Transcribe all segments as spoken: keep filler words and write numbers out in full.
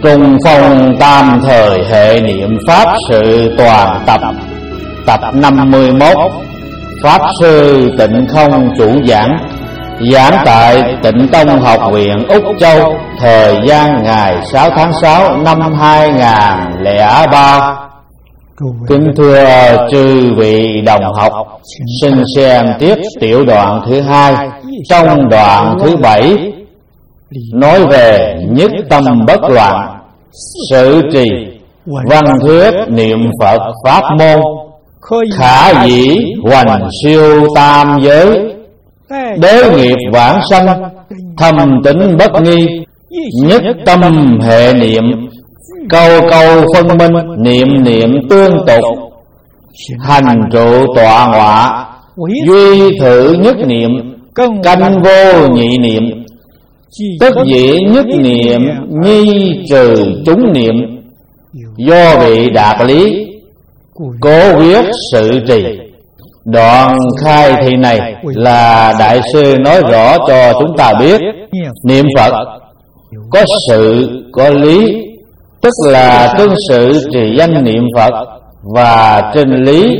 Trung phong tam thời hệ niệm Pháp sự toàn tập. Tập năm mươi mốt. Pháp sư Tịnh Không chủ giảng. Giảng tại Tịnh Tông Học viện Úc Châu. Thời gian ngày sáu tháng sáu năm hai nghìn lẻ ba. Kính thưa chư vị đồng học, xin xem tiếp tiểu đoạn thứ hai trong đoạn thứ bảy, nói về nhất tâm bất loạn, sự trì, văn thuyết niệm Phật pháp môn, khả dĩ hoành siêu tam giới, đế nghiệp vãng sanh, thâm tín bất nghi, nhất tâm hệ niệm, câu câu phân minh, niệm niệm tương tục, hành trụ tọa ngọa, duy thử nhất niệm, canh vô nhị niệm, tức dĩ nhất niệm, nhi trừ chúng niệm, do bị đạt lý, cố quyết sự trì. Đoạn khai thị này là Đại sư nói rõ cho chúng ta biết niệm Phật có sự có lý, tức là trên sự trì danh niệm Phật và trên lý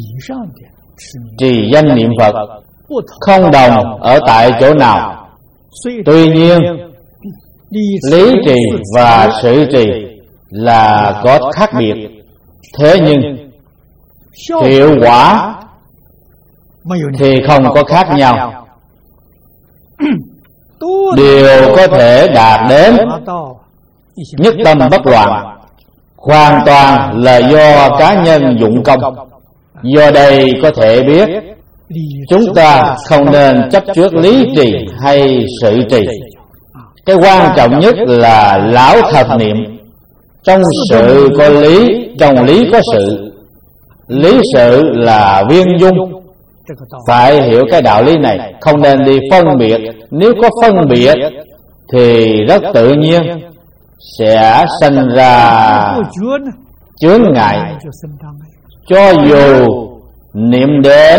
trì danh niệm Phật không đồng ở tại chỗ nào. Tuy nhiên lý trì và sự trì là có khác biệt, thế nhưng hiệu quả thì không có khác nhau, đều có thể đạt đến nhất tâm bất loạn, hoàn toàn là do cá nhân dụng công. Do đây có thể biết chúng ta không nên chấp trước lý trì hay sự trì. Cái quan trọng nhất là lão thật niệm. Trong sự có lý, trong lý có sự. Lý sự là viên dung. Phải hiểu cái đạo lý này, không nên đi phân biệt. Nếu có phân biệt thì rất tự nhiên sẽ sinh ra chướng ngại. Cho dù niệm đến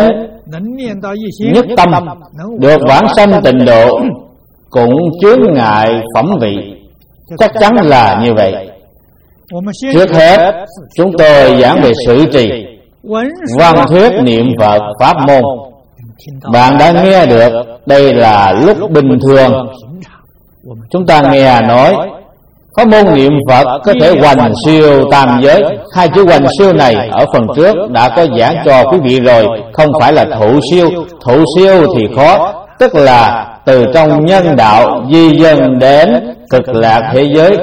nhất tâm, được vãng sanh tịnh độ, cũng chướng ngại phẩm vị. Chắc chắn là như vậy. Trước hết chúng tôi giảng về sự trì, văn thuyết niệm Phật pháp môn. Bạn đã nghe được, đây là lúc bình thường chúng ta nghe nói có môn niệm Phật có thể hoành siêu tam giới. Hai chữ hoành siêu này ở phần trước đã có giảng cho quý vị rồi, không phải là thụ siêu. Thụ siêu thì khó, tức là từ trong nhân đạo di dân đến cực lạc thế giới.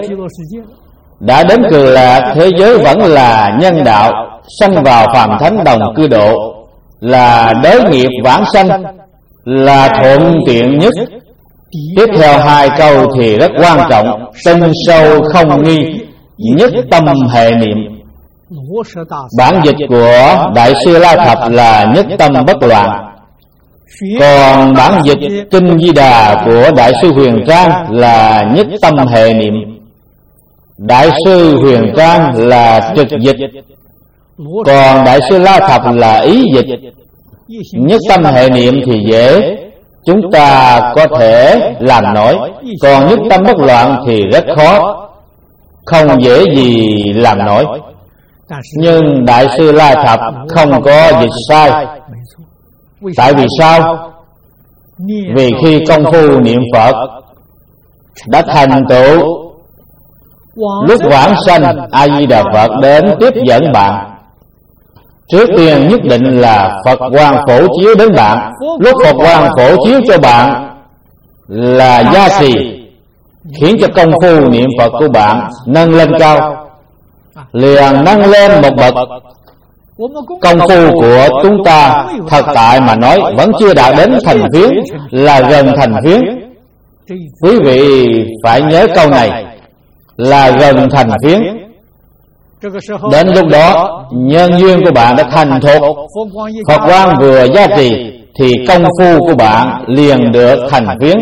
Đã đến cực lạc thế giới vẫn là nhân đạo, sanh vào phàm thánh đồng cư độ, là đế nghiệp vãng sanh, là thuận tiện nhất. Tiếp theo hai câu thì rất quan trọng: tinh sâu không nghi, nhất tâm hệ niệm. Bản dịch của Đại sư La Thập là nhất tâm bất loạn. Còn bản dịch Kinh Di Đà của Đại sư Huyền Trang là nhất tâm hệ niệm. Đại sư Huyền Trang là trực dịch, còn Đại sư La Thập là ý dịch. Nhất tâm hệ niệm thì dễ, chúng ta có thể làm nổi. Còn nhất tâm bất loạn thì rất khó, không dễ gì làm nổi. Nhưng Đại sư La Thập không có dịch sai. Tại vì sao? Vì khi công phu niệm Phật đã thành tựu, lúc vãng sanh A Di Đà Phật đến tiếp dẫn bạn. Trước tiên nhất định là Phật quang phổ chiếu đến bạn. Lúc Phật quang phổ chiếu cho bạn là gia trì, khiến cho công phu niệm Phật của bạn nâng lên cao, liền nâng lên một bậc. Công phu của chúng ta thật tại mà nói vẫn chưa đạt đến thành phiến, là gần thành phiến. Quý vị phải nhớ câu này, là gần thành phiến. Đến lúc đó nhân duyên của bạn đã thành thục, Phật quang vừa gia trì thì công phu của bạn liền được thành phiến,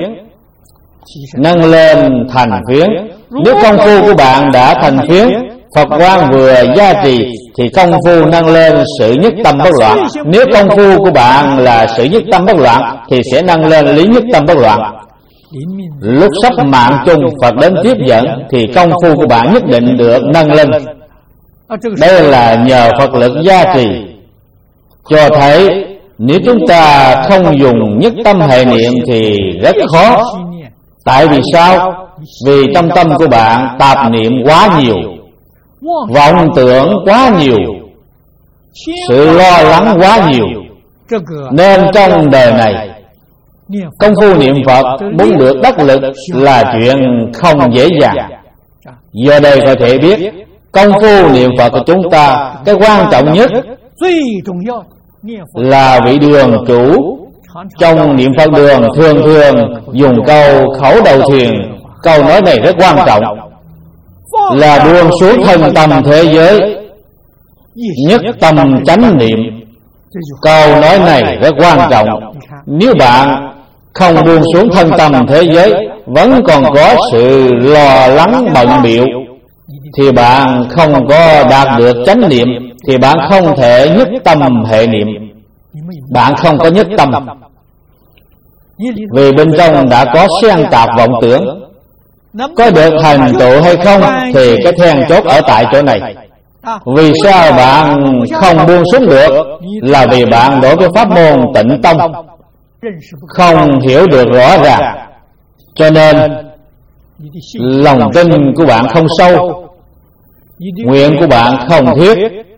nâng lên thành phiến. Nếu công phu của bạn đã thành phiến, Phật quang vừa gia trì thì công phu nâng lên sự nhất tâm bất loạn. Nếu công phu của bạn là sự nhất tâm bất loạn thì sẽ nâng lên lý nhất tâm bất loạn. Lúc sắp mạng chung Phật đến tiếp dẫn thì công phu của bạn nhất định được nâng lên. Đây là nhờ Phật lực gia trì, cho thấy nếu chúng ta không dùng nhất tâm hệ niệm thì rất khó. Tại vì sao? Vì trong tâm của bạn tạp niệm quá nhiều, vọng tưởng quá nhiều, sự lo lắng quá nhiều, nên trong đời này công phu niệm Phật muốn được đắc lực là chuyện không dễ dàng. Do đây có thể biết công phu niệm Phật của chúng ta, cái quan trọng nhất là vị đường chủ. Trong niệm Phật đường thường thường dùng câu khẩu đầu thiền. Câu nói này rất quan trọng, là buông xuống thân tâm thế giới, nhất tâm chánh niệm. Câu nói này rất quan trọng. Nếu bạn không buông xuống thân tâm thế giới, vẫn còn có sự lo lắng bận bịu, thì bạn không có đạt được chánh niệm, thì bạn không thể nhất tâm hệ niệm. Bạn không có nhất tâm, vì bên trong đã có xen tạp vọng tưởng. Có được hành tụ hay không thì cái then chốt ở tại chỗ này. Vì sao bạn không buông xuống được? Là vì bạn đối với pháp môn Tịnh Tông không hiểu được rõ ràng, cho nên lòng tin của bạn không sâu, nguyện của bạn không thiết.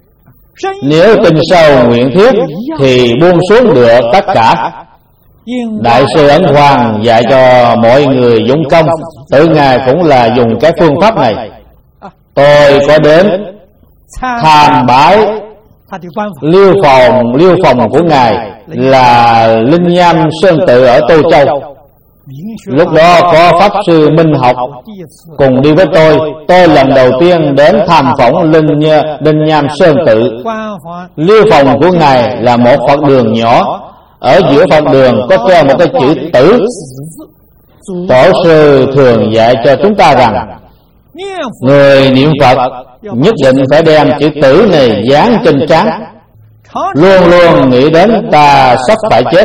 Nếu tin sâu nguyện thiết thì buông xuống được tất cả. Đại sư Ấn Hoàng dạy cho mọi người dụng công, tự Ngài cũng là dùng cái phương pháp này. Tôi có đến tham bái liêu phòng liêu phòng của Ngài là Linh Nham Sơn Tự ở Tô Châu. Lúc đó có Pháp Sư Minh Học cùng đi với tôi. Tôi lần đầu tiên đến tham phỏng Linh, Linh Nham Sơn Tự. Liêu phòng của Ngài là một Phật đường nhỏ, ở giữa Phật đường có treo một cái chữ Tử. Tổ sư thường dạy cho chúng ta rằng người niệm Phật nhất định phải đem chữ Tử này dán trên trán, luôn luôn nghĩ đến ta sắp phải chết.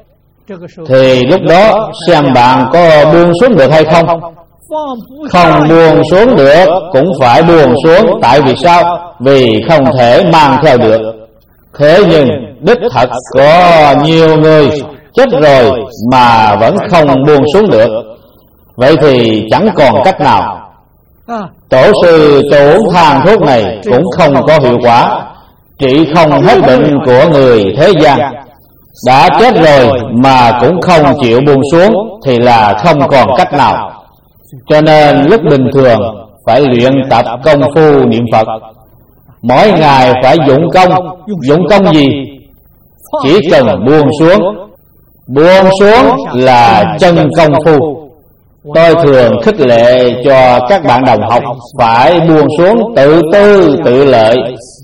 Thì lúc đó xem bạn có buông xuống được hay không. Không buông xuống được cũng phải buông xuống. Tại vì sao? Vì không thể mang theo được. Thế nhưng đích thật có nhiều người chết rồi mà vẫn không buông xuống được. Vậy thì chẳng còn cách nào. Tổ sư cho uống thang thuốc này cũng không có hiệu quả, trị không hết bệnh của người thế gian. Đã chết rồi mà cũng không chịu buông xuống thì là không còn cách nào. Cho nên lúc bình thường phải luyện tập công phu niệm Phật. Mỗi ngày phải dụng công. Dụng công gì? Chỉ cần buông xuống. Buông xuống là chân công phu. Tôi thường khích lệ cho các bạn đồng học phải buông xuống tự tư tự lợi,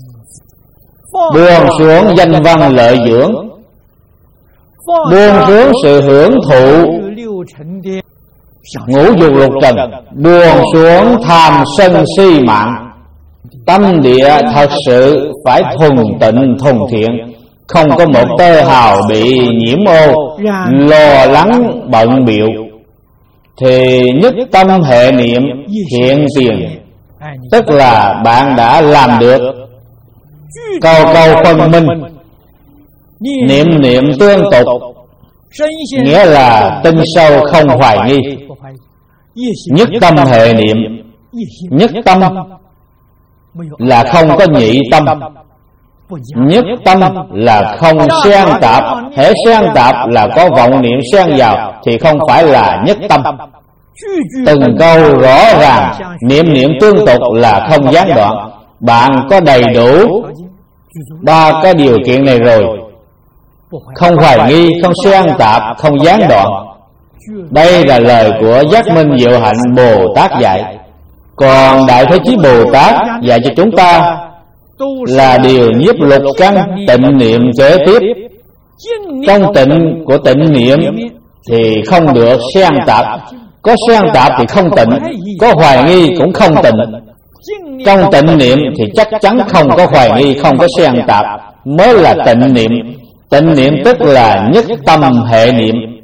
buông xuống danh văn lợi dưỡng, buông xuống sự hưởng thụ ngũ dục lục trần, buông xuống tham sân si mạng. Tâm địa thật sự phải thuần tịnh thuần thiện, không có một tơ hào bị nhiễm ô, lo lắng bận bịu, thì nhất tâm hệ niệm hiện tiền, tức là bạn đã làm được. Câu câu phân minh, niệm niệm tương tục, nghĩa là tinh sâu không hoài nghi. Nhất tâm hệ niệm, nhất tâm là không có nhị tâm. Nhất tâm là không xen tạp. Hễ xen tạp là có vọng niệm xen vào thì không phải là nhất tâm. Từng câu rõ ràng, niệm niệm tương tục là không gián đoạn. Bạn có đầy đủ ba cái điều kiện này rồi: không hoài nghi, không xen tạp, không gián đoạn. Đây là lời của Giác Minh Diệu Hạnh Bồ Tát dạy. Còn Đại Thế Chí Bồ Tát dạy cho chúng ta là điều nhiếp lục căn tịnh niệm kế tiếp. Trong tịnh của tịnh niệm thì không được xen tạp. Có xen tạp thì không tịnh, có hoài nghi cũng không tịnh. Trong tịnh niệm thì chắc chắn không có hoài nghi, không có xen tạp, mới là tịnh niệm. Tịnh niệm tức là nhất tâm hệ niệm.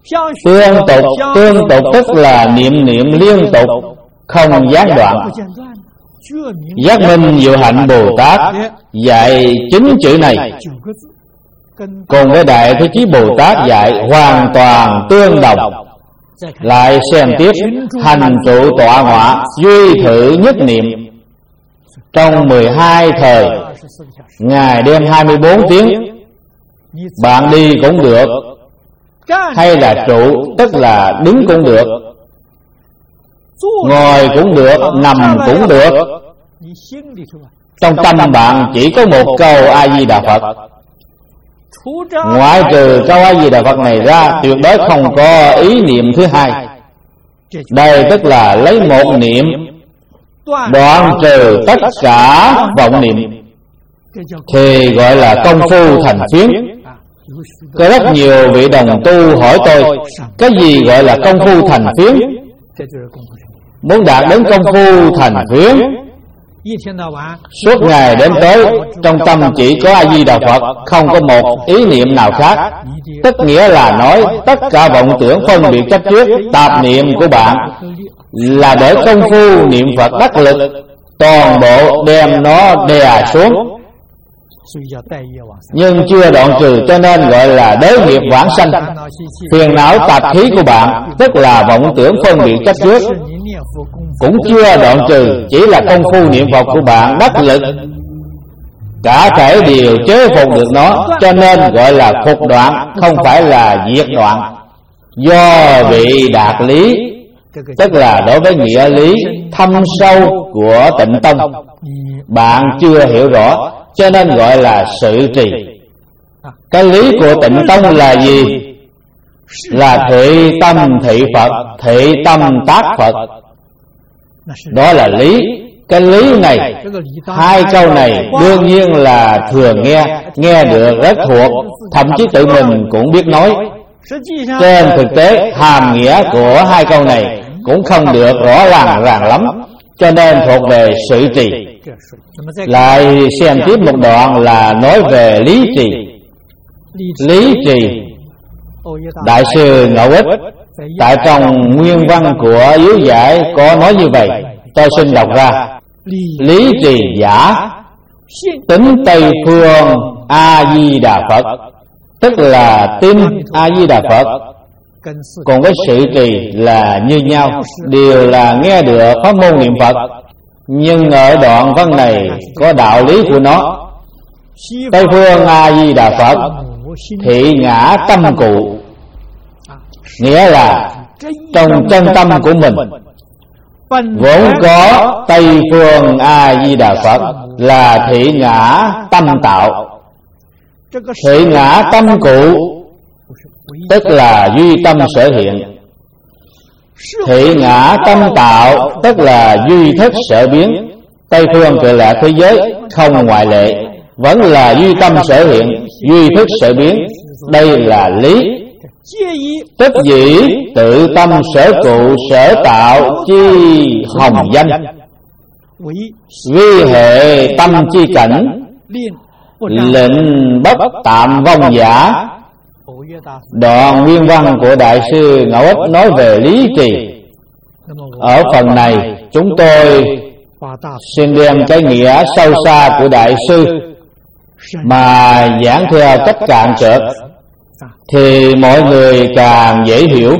Tương tục, tương tục tức là niệm niệm liên tục, không gián đoạn. Giác Minh Diệu Hạnh Bồ Tát dạy chín chữ này, cùng với Đại Thế Chí Bồ Tát dạy hoàn toàn tương đồng. Lại xem tiếp, hành trụ tọa ngọa, duy thử nhất niệm. Trong mười hai thời, ngày đêm hai mươi bốn tiếng, bạn đi cũng được, hay là trụ tức là đứng cũng được, ngồi cũng được, nằm cũng được. Trong tâm bạn chỉ có một câu A-di-đà Phật. Ngoại trừ câu A-di-đà Phật này ra, tuyệt đối không có ý niệm thứ hai. Đây tức là lấy một niệm đoạn trừ tất cả vọng niệm, thì gọi là công phu thành phiến. Có rất nhiều vị đồng tu hỏi tôi, cái gì gọi là công phu thành phiến? Muốn đạt đến công phu thành phiến, suốt ngày đến tối trong tâm chỉ có A-di-đà Phật, không có một ý niệm nào khác. Tức nghĩa là nói tất cả vọng tưởng phân biệt chấp trước tạp niệm của bạn là để công phu niệm Phật đắc lực, toàn bộ đem nó đè xuống, nhưng chưa đoạn trừ, cho nên gọi là đới nghiệp vãng sanh. Phiền não tạp khí của bạn, tức là vọng tưởng phân biệt chấp trước, cũng chưa đoạn trừ, chỉ là công phu niệm Phật của bạn đắc lực, cả thể đều chế phục được nó, cho nên gọi là phục đoạn, không phải là diệt đoạn. Do vị đạt lý, tức là đối với nghĩa lý thâm sâu của Tịnh Tông, bạn chưa hiểu rõ, cho nên gọi là sự trì. Cái lý của Tịnh Tông là gì? Là thị tâm thị Phật, thị tâm tác Phật. Đó là lý. Cái lý này, hai câu này đương nhiên là thường nghe, nghe được rất thuộc, thậm chí tự mình cũng biết nói. Trên thực tế, hàm nghĩa của hai câu này cũng không được rõ ràng ràng lắm, cho nên thuộc về sự trì. Lại xem tiếp một đoạn là nói về lý trì. Lý trì, Đại sư Ngẫu Ích tại trong nguyên văn của Yếu Giải có nói như vậy, tôi xin đọc ra. Lý trì giả, tính Tây Phương A-di-đà Phật, tức là tin A-di-đà Phật cùng với sự trì là như nhau, đều là nghe được pháp môn niệm Phật. Nhưng ở đoạn văn này có đạo lý của nó. Tây Phương A-di-đà Phật thị ngã tâm cụ, nghĩa là trong chân tâm của mình vốn có Tây Phương A-di-đà Phật là thị ngã tâm tạo. Thị ngã tâm cụ tức là duy tâm sở hiện. Thị ngã tâm tạo tức là duy thức sở biến. Tây phương Cực Lạc thế giới không ngoại lệ, vẫn là duy tâm sở hiện, duy thức sở biến. Đây là lý. Tức dĩ tự tâm sở cụ sở tạo chi hồng danh, vi hệ tâm chi cảnh, lệnh bất tạm vong giả. Đoạn nguyên văn của Đại sư Ngẫu Ích nói về lý trì. Ở phần này chúng tôi xin đem cái nghĩa sâu xa của Đại sư mà giảng theo cách cạn trợt, thì mọi người càng dễ hiểu.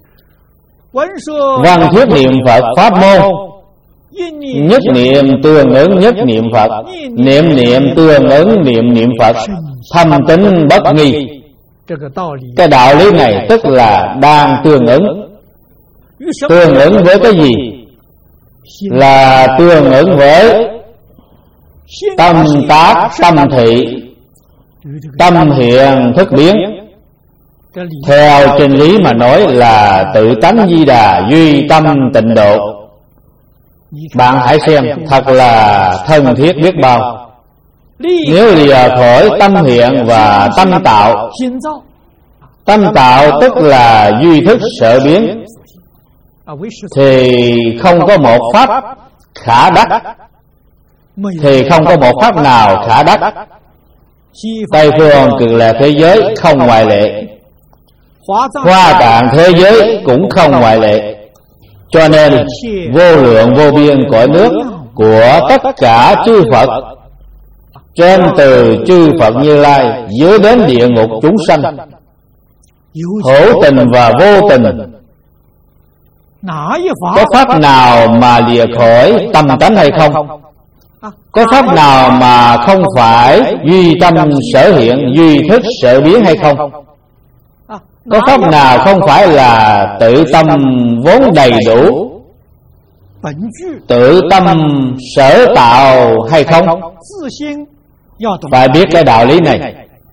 Văn thuyết niệm Phật pháp môn, nhất niệm tương ứng nhất niệm Phật, niệm niệm tương ứng niệm niệm Phật, thâm tín bất nghi. Cái đạo lý này tức là đang tương ứng. Tương ứng với cái gì? Là tương ứng với tâm tác tâm thị, tâm hiện thức biến. Theo trên lý mà nói là tự tánh Di Đà duy tâm tịnh độ. Bạn hãy xem, thật là thân thiết biết bao. Nếu lìa khỏi tâm hiện và tâm tạo, tâm tạo tức là duy thức sở biến, thì không có một pháp khả đắc, thì không có một pháp nào khả đắc. Tây phương Cực Lạc thế giới không ngoại lệ. Hoa tạng thế giới cũng không ngoại lệ. Cho nên vô lượng vô biên cõi nước của tất cả chư Phật, trên từ chư Phật Như Lai dưới đến địa ngục chúng sanh, hữu tình và vô tình, có pháp nào mà lìa khỏi tâm tánh hay không? Có pháp nào mà không phải duy tâm sở hiện, duy thức sở biến hay không? Có pháp nào không phải là tự tâm vốn đầy đủ, tự tâm sở tạo hay không? Phải biết cái đạo lý này.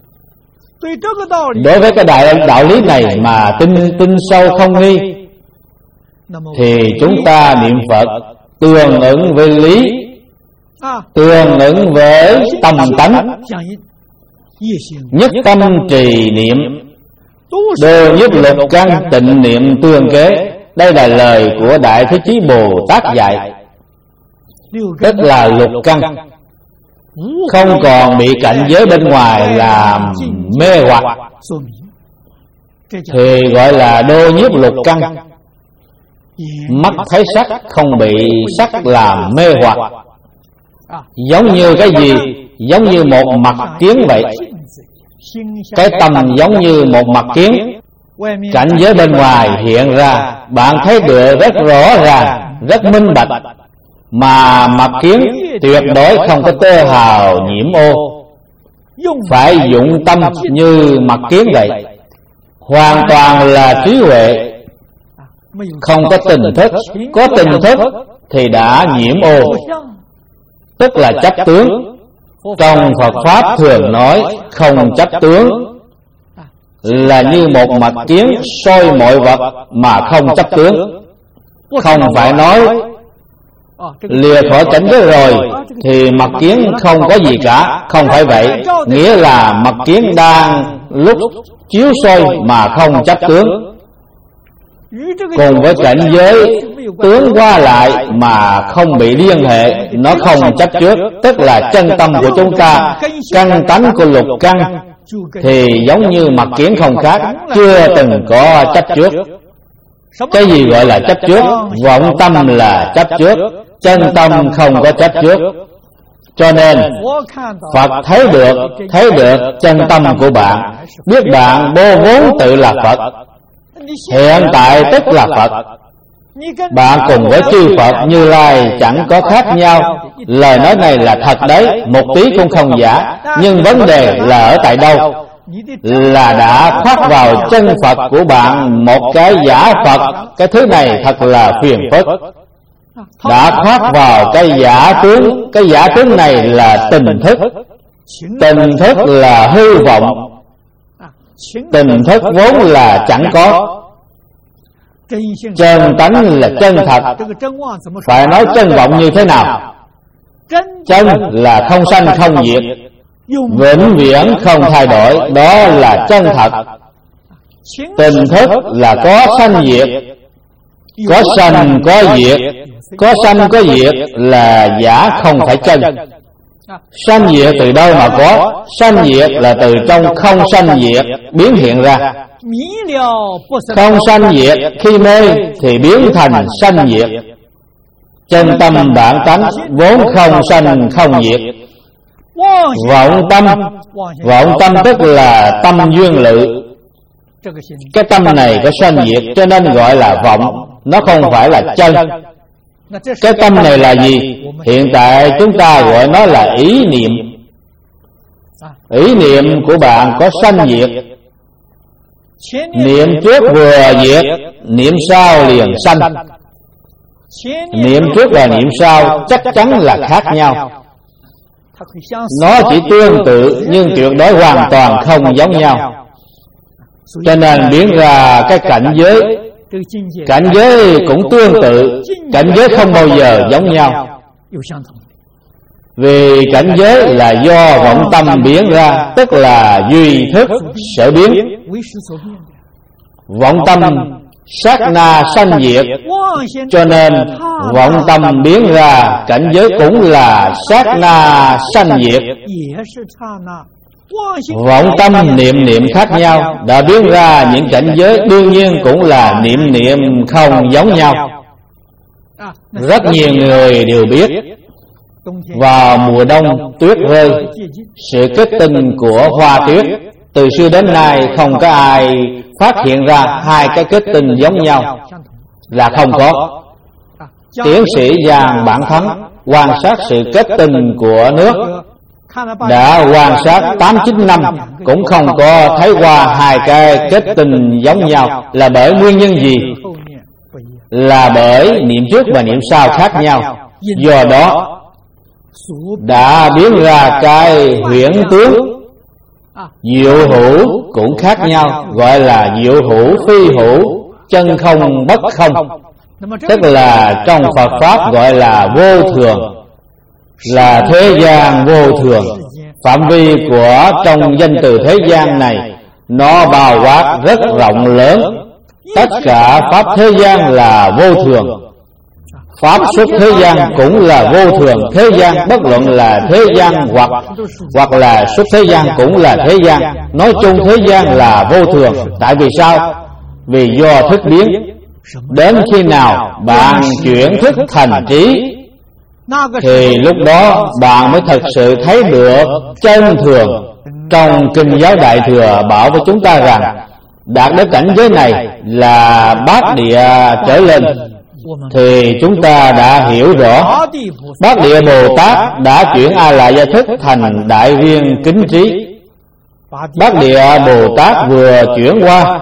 Đối với cái đạo, đạo lý này mà tin tin sâu không nghi, thì chúng ta niệm Phật tương ứng với lý, tương ứng với tâm tánh, nhất tâm trì niệm, đều nhất lục căn tịnh niệm tương kế. Đây là lời của Đại Thế Chí Bồ Tát dạy, tức là lục căn không còn bị cảnh giới bên ngoài làm mê hoặc, thì gọi là đô nhiếp lục căn. Mắt thấy sắc không bị sắc làm mê hoặc, giống như cái gì? Giống như một mặt kiến vậy. Cái tâm giống như một mặt kiến, cảnh giới bên ngoài hiện ra bạn thấy được rất rõ ràng, rất minh bạch, mà mặt kiến tuyệt đối không có tơ hào nhiễm ô. Phải dụng tâm như mặt kiến vậy, hoàn toàn là trí huệ, không có tình thức. Có tình thức thì đã nhiễm ô, tức là chấp tướng. Trong Phật Pháp thường nói không chấp tướng, là như một mặt kiến soi mọi vật mà không chấp tướng. Không phải nói lìa khỏi cảnh giới rồi thì mặt kiến không có gì cả, không phải vậy. Nghĩa là mặt kiến đang lúc chiếu soi mà không chấp tướng, cùng với cảnh giới tướng qua lại mà không bị liên hệ, nó không chấp trước. Tức là chân tâm của chúng ta, căn tánh của lục căn thì giống như mặt kiến không khác, chưa từng có chấp trước. Cái gì gọi là chấp trước? Vọng tâm là chấp trước, chân tâm không có chấp trước. Cho nên Phật thấy được, thấy được chân tâm của bạn, biết bạn vô vốn tự là Phật, hiện tại tức là Phật. Bạn cùng với chư Phật Như Lai chẳng có khác nhau. Lời nói này là thật đấy, một tí cũng không giả. Nhưng vấn đề là ở tại đâu? Là đã khoác vào chân Phật của bạn một cái giả Phật. Cái thứ này thật là phiền phức. Đã khoác vào cái giả tướng. Cái giả tướng này là tình thức. Tình thức là hư vọng. Tình thức vốn là chẳng có. Chân tánh là chân thật. Phải nói chân vọng như thế nào? Chân là không sanh không diệt, vĩnh viễn không thay đổi, đó là chân thật. Tình thức là có sanh diệt, có sanh có diệt. Có sanh có diệt là giả, không phải chân. Sanh diệt từ đâu mà có? Sanh diệt là từ trong không sanh diệt biến hiện ra. Không sanh diệt khi mê thì biến thành sanh diệt. Chân tâm bản tánh vốn không sanh không diệt. Vọng tâm, vọng tâm tức là tâm duyên lự. Cái tâm này có sanh diệt cho nên gọi là vọng, nó không phải là chân. Cái tâm này là gì? Hiện tại chúng ta gọi nó là ý niệm. Ý niệm của bạn có sanh diệt. Niệm trước vừa diệt, niệm sau liền sanh. Niệm trước và niệm sau chắc chắn là khác nhau. Nó chỉ tương tự nhưng tuyệt đối hoàn toàn không giống nhau. Cho nên biến ra cái cảnh giới. Cảnh giới cũng tương tự, cảnh giới không bao giờ giống nhau. Vì cảnh giới là do vọng tâm biến ra, tức là duy thức sở biến. Vọng tâm sát na sanh diệt, cho nên vọng tâm biến ra cảnh giới cũng là sát na sanh diệt. Vọng tâm niệm niệm khác nhau đã biến ra những cảnh giới đương nhiên cũng là niệm niệm không giống nhau. Rất nhiều người đều biết vào mùa đông tuyết rơi, sự kết tinh của hoa tuyết từ xưa đến nay không có ai phát hiện ra hai cái kết tinh giống nhau, là không có. Tiến sĩ Giang Bản Thắng quan sát sự kết tinh của nước đã quan sát tám chín năm cũng không có thấy qua hai cái kết tinh giống nhau. Là bởi nguyên nhân gì? Là bởi niệm trước và niệm sau khác nhau, do đó đã biến ra cái huyễn tướng diệu hữu cũng khác nhau, gọi là diệu hữu phi hữu, chân không bất không. Tức là trong Phật Pháp gọi là vô thường, là thế gian vô thường. Phạm vi của trong danh từ thế gian này nó bao quát rất rộng lớn. Tất cả Pháp thế gian là vô thường, Pháp xuất thế gian cũng là vô thường. Thế gian bất luận là thế gian hoặc hoặc là xuất thế gian cũng là thế gian. Nói chung thế gian là vô thường. Tại vì sao? Vì do thức biến. Đến khi nào bạn chuyển thức thành trí thì lúc đó bạn mới thật sự thấy được chân thường. Trong Kinh Giáo Đại Thừa bảo với chúng ta rằng đạt đến cảnh giới này là bát địa trở lên, thì chúng ta đã hiểu rõ bát địa Bồ Tát đã chuyển A Lại Gia thức thành đại viên kính trí. Bát địa Bồ Tát vừa chuyển qua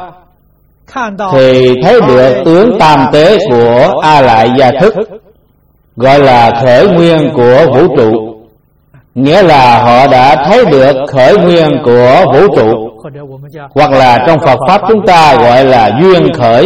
thì thấy được tướng tam tế của A Lại Gia thức, gọi là khởi nguyên của vũ trụ. Nghĩa là họ đã thấy được khởi nguyên của vũ trụ, hoặc là trong Phật Pháp chúng ta gọi là duyên khởi,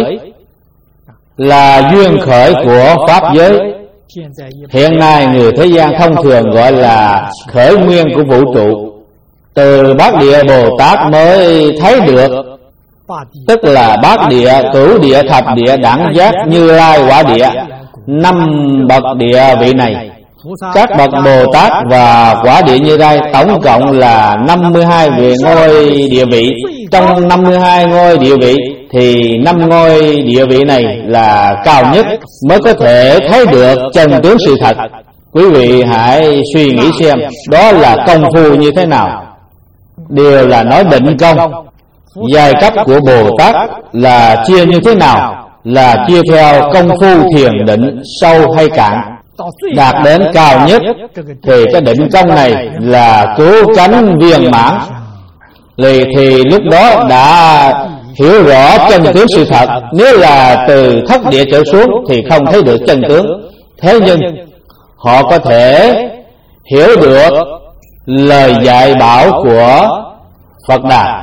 là duyên khởi của Pháp giới. Hiện nay người thế gian thông thường gọi là khởi nguyên của vũ trụ. Từ bát địa Bồ Tát mới thấy được, tức là bát địa, cửu địa, thập địa, đẳng giác, Như Lai, quả địa, năm bậc địa vị này. Các bậc Bồ Tát và quả địa Như Lai tổng cộng là năm mươi hai vị ngôi địa vị. Trong năm mươi hai ngôi địa vị thì năm ngôi địa vị này là cao nhất, mới có thể thấy được chân tướng sự thật. Quý vị hãy suy nghĩ xem đó là công phu như thế nào. Đều là nói định công. Giai cấp của Bồ Tát là chia như thế nào? Là chia theo công phu thiền định sâu hay cạn. Đạt đến cao nhất thì cái định công này là cứu cánh viên mãn, thì, thì lúc đó đã hiểu rõ chân tướng sự thật. Nếu là từ thất địa trở xuống thì không thấy được chân tướng. Thế nhưng họ có thể hiểu được lời dạy bảo của Phật Đà,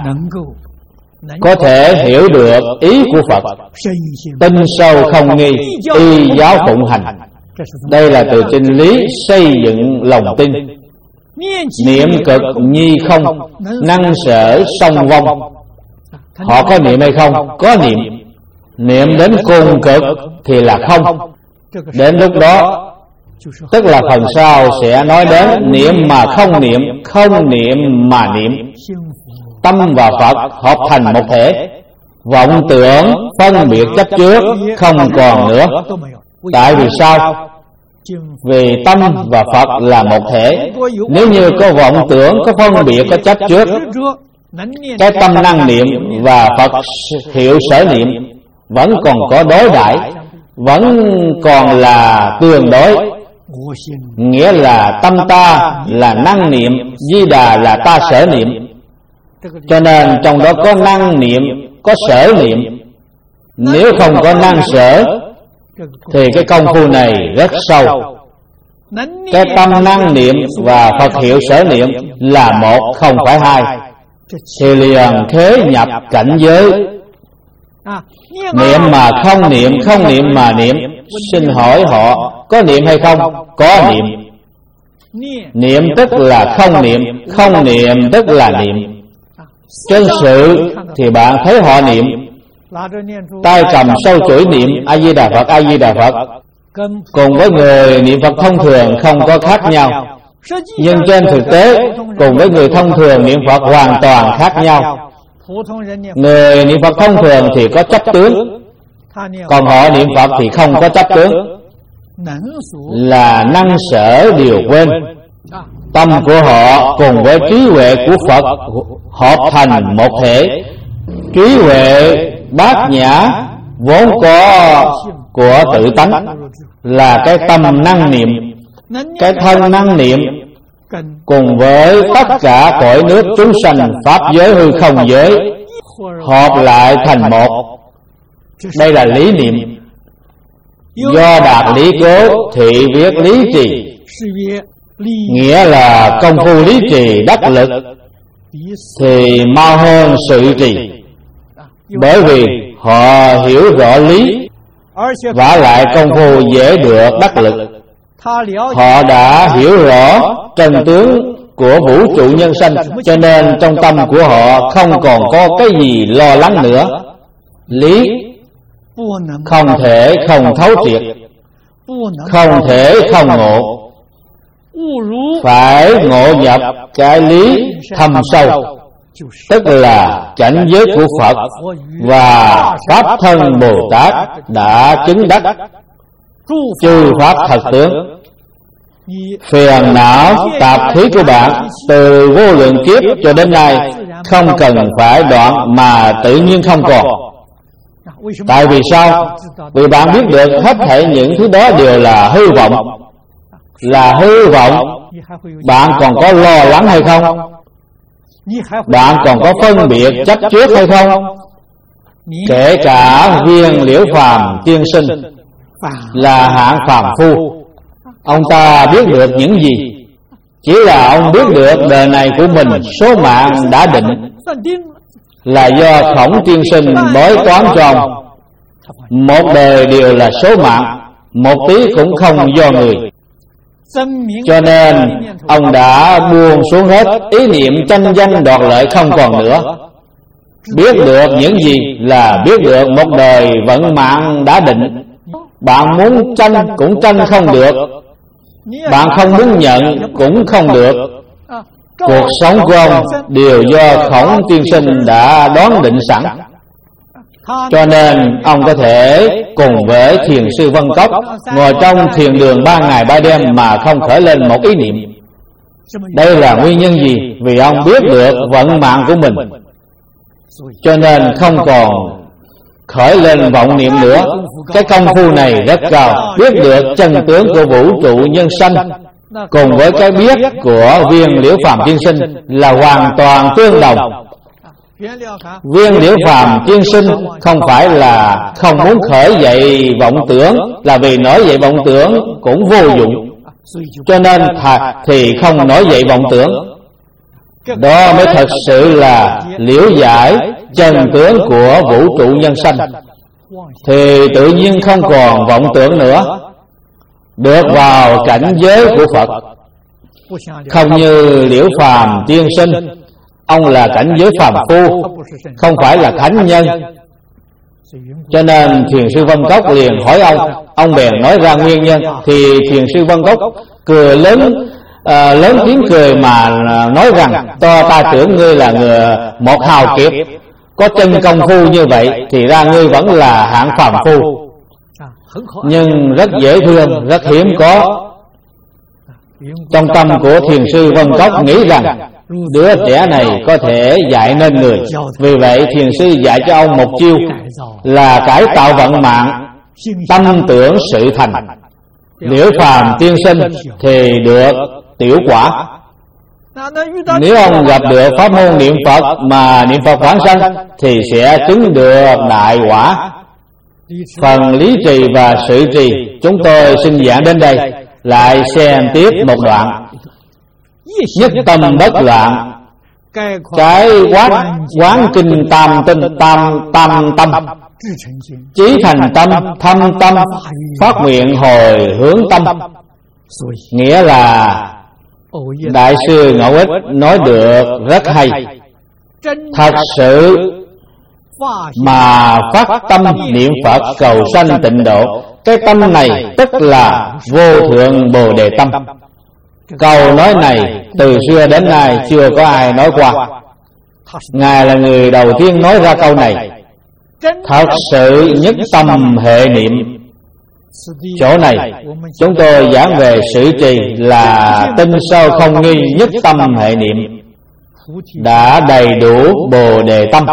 có thể hiểu được ý của Phật, tin sâu không nghi, y giáo phụng hành. Đây là từ chân lý xây dựng lòng tin. Niệm cực nhi không, năng sở song vong. Họ có niệm hay không? Có niệm. Niệm đến cùng cực thì là không. Đến lúc đó, tức là phần sau sẽ nói đến niệm mà không niệm, không niệm mà niệm. Tâm và Phật hợp thành một thể. Vọng tưởng phân biệt chấp trước không còn nữa. Tại vì sao? Vì tâm và Phật là một thể. Nếu như có vọng tưởng, có phân biệt, có chấp trước, cái tâm năng niệm và Phật hiệu sở niệm vẫn còn có đối đãi, vẫn còn là tương đối. Nghĩa là tâm ta là năng niệm, Di Đà là ta sở niệm. Cho nên trong đó có năng niệm, có sở niệm. Nếu không có năng sở thì cái công phu này rất sâu. Cái tâm năng niệm và Phật hiệu sở niệm là một, không phải hai, thì liền khế nhập cảnh giới. Niệm mà không niệm, không niệm mà niệm. Xin hỏi họ có niệm hay không? Có niệm. Niệm tức là không niệm, không niệm tức là niệm. Chân sự thì bạn thấy họ niệm, tay cầm sâu chuỗi niệm A Di Đà Phật, A Di Đà Phật, cùng với người niệm Phật thông thường không có khác nhau. Nhưng trên thực tế, cùng với người thông thường niệm Phật hoàn toàn khác nhau. Người niệm Phật thông thường thì có chấp tướng, còn họ niệm Phật thì không có chấp tướng, là năng sở điều quên. Tâm của họ cùng với trí huệ của Phật hợp thành một thể. Trí huệ bát nhã vốn có của tự tánh là cái tâm năng niệm. Cái thân năng niệm cùng với tất cả cõi nước chúng sanh pháp giới hư không giới hợp lại thành một. Đây là lý niệm. Do đạt lý cố thị viết lý trì, nghĩa là công phu lý trì đắc lực thì mau hơn sự trì, bởi vì họ hiểu rõ lý, vả lại công phu dễ được đắc lực. Họ đã hiểu rõ trần tướng của vũ trụ nhân sanh, cho nên trong tâm của họ không còn có cái gì lo lắng nữa. Lý không thể không thấu triệt, không thể không ngộ, phải ngộ nhập cái lý thâm sâu, tức là cảnh giới của Phật và Pháp thân Bồ Tát đã chứng đắc chư Pháp thật tướng. Phiền não tạp khí của bạn từ vô lượng kiếp cho đến nay không cần phải đoạn mà tự nhiên không còn. Tại vì sao? Vì bạn biết được hết thảy những thứ đó đều là hư vọng. Là hư vọng, bạn còn có lo lắng hay không? Bạn còn có phân biệt chấp trước hay không? Kể cả Viên Liễu Phàm tiên sinh là hạng phàm phu, ông ta biết được những gì? Chỉ là ông biết được đời này của mình số mạng đã định, là do Khổng tiên sinh bói toán cho ông. Một đời đều là số mạng, một tí cũng không do người. Cho nên ông đã buông xuống hết ý niệm tranh danh đoạt lợi không còn nữa. Biết được những gì là biết được một đời vận mạng đã định. Bạn muốn tranh cũng tranh không được, bạn không muốn nhận cũng không được. Cuộc sống của ông đều do Khổng tiên sinh đã đoán định sẵn. Cho nên ông có thể cùng với thiền sư Vân Cốc ngồi trong thiền đường ba ngày ba đêm mà không khởi lên một ý niệm. Đây là nguyên nhân gì? Vì ông biết được vận mạng của mình, cho nên không còn khởi lên vọng niệm nữa. Cái công phu này rất cao, biết được chân tướng của vũ trụ nhân sanh cùng với cái biết của Viên Liễu Phàm tiên sinh là hoàn toàn tương đồng. Viên Liễu Phàm tiên sinh không phải là không muốn khởi dậy vọng tưởng, là vì nổi dậy vọng tưởng cũng vô dụng, cho nên thì không nổi dậy vọng tưởng. Đó mới thật sự là liễu giải chân tướng của vũ trụ nhân sanh, thì tự nhiên không còn vọng tưởng nữa, được vào cảnh giới của Phật. Không như Liễu Phàm tiên sinh, ông là cảnh giới phàm phu, không phải là thánh nhân. Cho nên thiền sư Vân Cốc liền hỏi ông, ông bèn nói ra nguyên nhân. Thì thiền sư Vân Cốc cười lớn à, lớn tiếng cười mà nói rằng, to ta tưởng ngươi là người một hào kiệt, có chân công phu như vậy thì ra ngươi vẫn là hạng phàm phu. Nhưng rất dễ thương, rất hiếm có. Trong tâm của thiền sư Vân Cốc nghĩ rằng đứa trẻ này có thể dạy nên người. Vì vậy thiền sư dạy cho ông một chiêu là cải tạo vận mạng, tâm tưởng sự thành. Liễu Phàm tiên sinh thì được tiểu quả. Nếu ông gặp được pháp môn niệm Phật mà niệm Phật quảng sanh thì sẽ chứng được đại quả. Phần lý trì và sự trì chúng tôi xin giảng đến đây. Lại xem tiếp một đoạn. Nhất tâm bất loạn, cái quát quán kinh tam tinh tam tam tâm, chí thành tâm, thâm tâm, phát nguyện hồi hướng tâm. Nghĩa là Đại sư Ngẫu Ích nói được rất hay. Thật sự mà phát tâm niệm Phật cầu sanh tịnh độ, cái tâm này tức là vô thượng Bồ Đề tâm. Câu nói này từ xưa đến nay chưa có ai nói qua. Ngài là người đầu tiên nói ra câu này. Thật sự nhất tâm hệ niệm. Chỗ này chúng tôi giảng về sự trì là tin sâu không nghi nhất tâm hệ niệm, đã đầy đủ Bồ Đề tâm.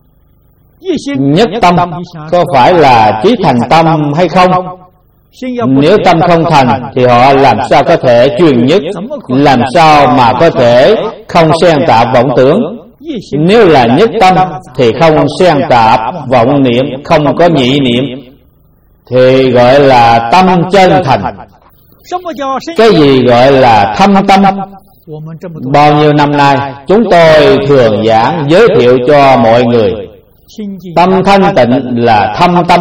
Nhất tâm có phải là chí thành tâm hay không? Nếu tâm không thành thì họ làm sao có thể chuyên nhất, làm sao mà có thể không xen tạp vọng tưởng? Nếu là nhất tâm thì không xen tạp vọng niệm, không có nhị niệm, thì gọi là tâm chân thành. Cái gì gọi là thâm tâm? Bao nhiêu năm nay chúng tôi thường giảng giới thiệu cho mọi người, tâm thanh tịnh là thâm tâm,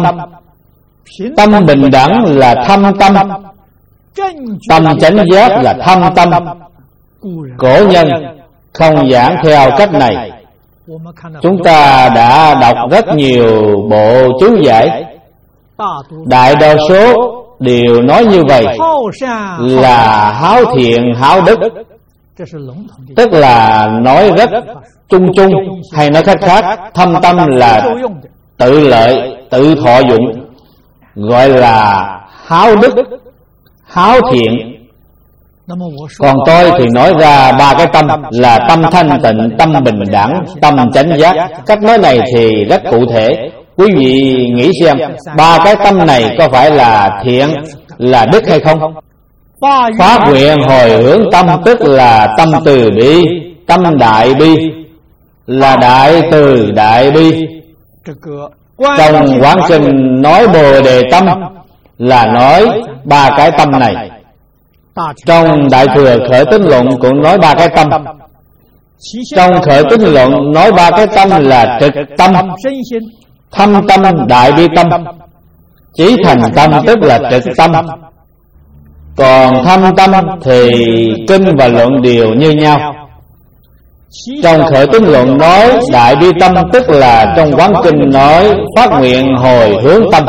tâm bình đẳng là thâm tâm, tâm chánh giác là thâm tâm. Cổ nhân không giảng theo cách này. Chúng ta đã đọc rất nhiều bộ chú giải, đại đa số đều nói như vậy, là háo thiện háo đức, tức là nói rất chung chung, hay nói cách khác, thâm tâm là tự lợi, tự thọ dụng, gọi là háo đức, háo thiện. Còn tôi thì nói ra ba cái tâm là tâm thanh tịnh, tâm bình đẳng, tâm chánh giác. Cách nói này thì rất cụ thể. Quý vị nghĩ xem, ba cái tâm này có phải là thiện, là đức hay không? Phát nguyện hồi hướng tâm tức là tâm từ bi, tâm đại bi là đại từ đại bi. Trong Quán Kinh nói Bồ Đề tâm là nói ba cái tâm này. Trong Đại Thừa Khởi Tín Luận cũng nói ba cái tâm. Trong Khởi Tín Luận nói ba cái tâm là trực tâm, thâm tâm, đại bi tâm. Chí thành tâm tức là trực tâm. Còn thâm tâm thì kinh và luận đều như nhau. Trong Khởi Tín Luận nói đại bi tâm tức là trong Quán Kinh nói phát nguyện hồi hướng tâm.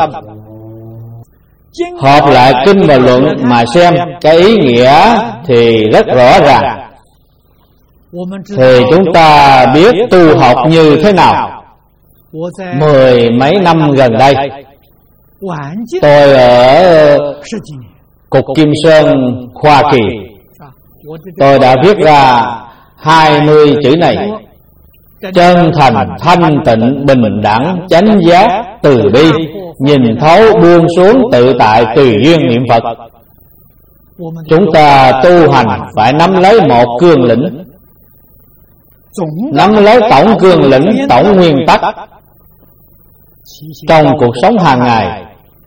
Hợp lại kinh và luận mà xem cái ý nghĩa thì rất rõ ràng. Thì chúng ta biết tu học như thế nào. Mười mấy năm gần đây, tôi ở Cục Kim Sơn, Hoa Kỳ, tôi đã viết ra hai mươi chữ này: chân thành, thanh tịnh, bình đẳng, chánh giác, từ bi, nhìn thấu, buông xuống, tự tại, tùy duyên niệm Phật. Chúng ta tu hành phải nắm lấy một cương lĩnh, nắm lấy tổng cương lĩnh, tổng nguyên tắc. Trong cuộc sống hàng ngày,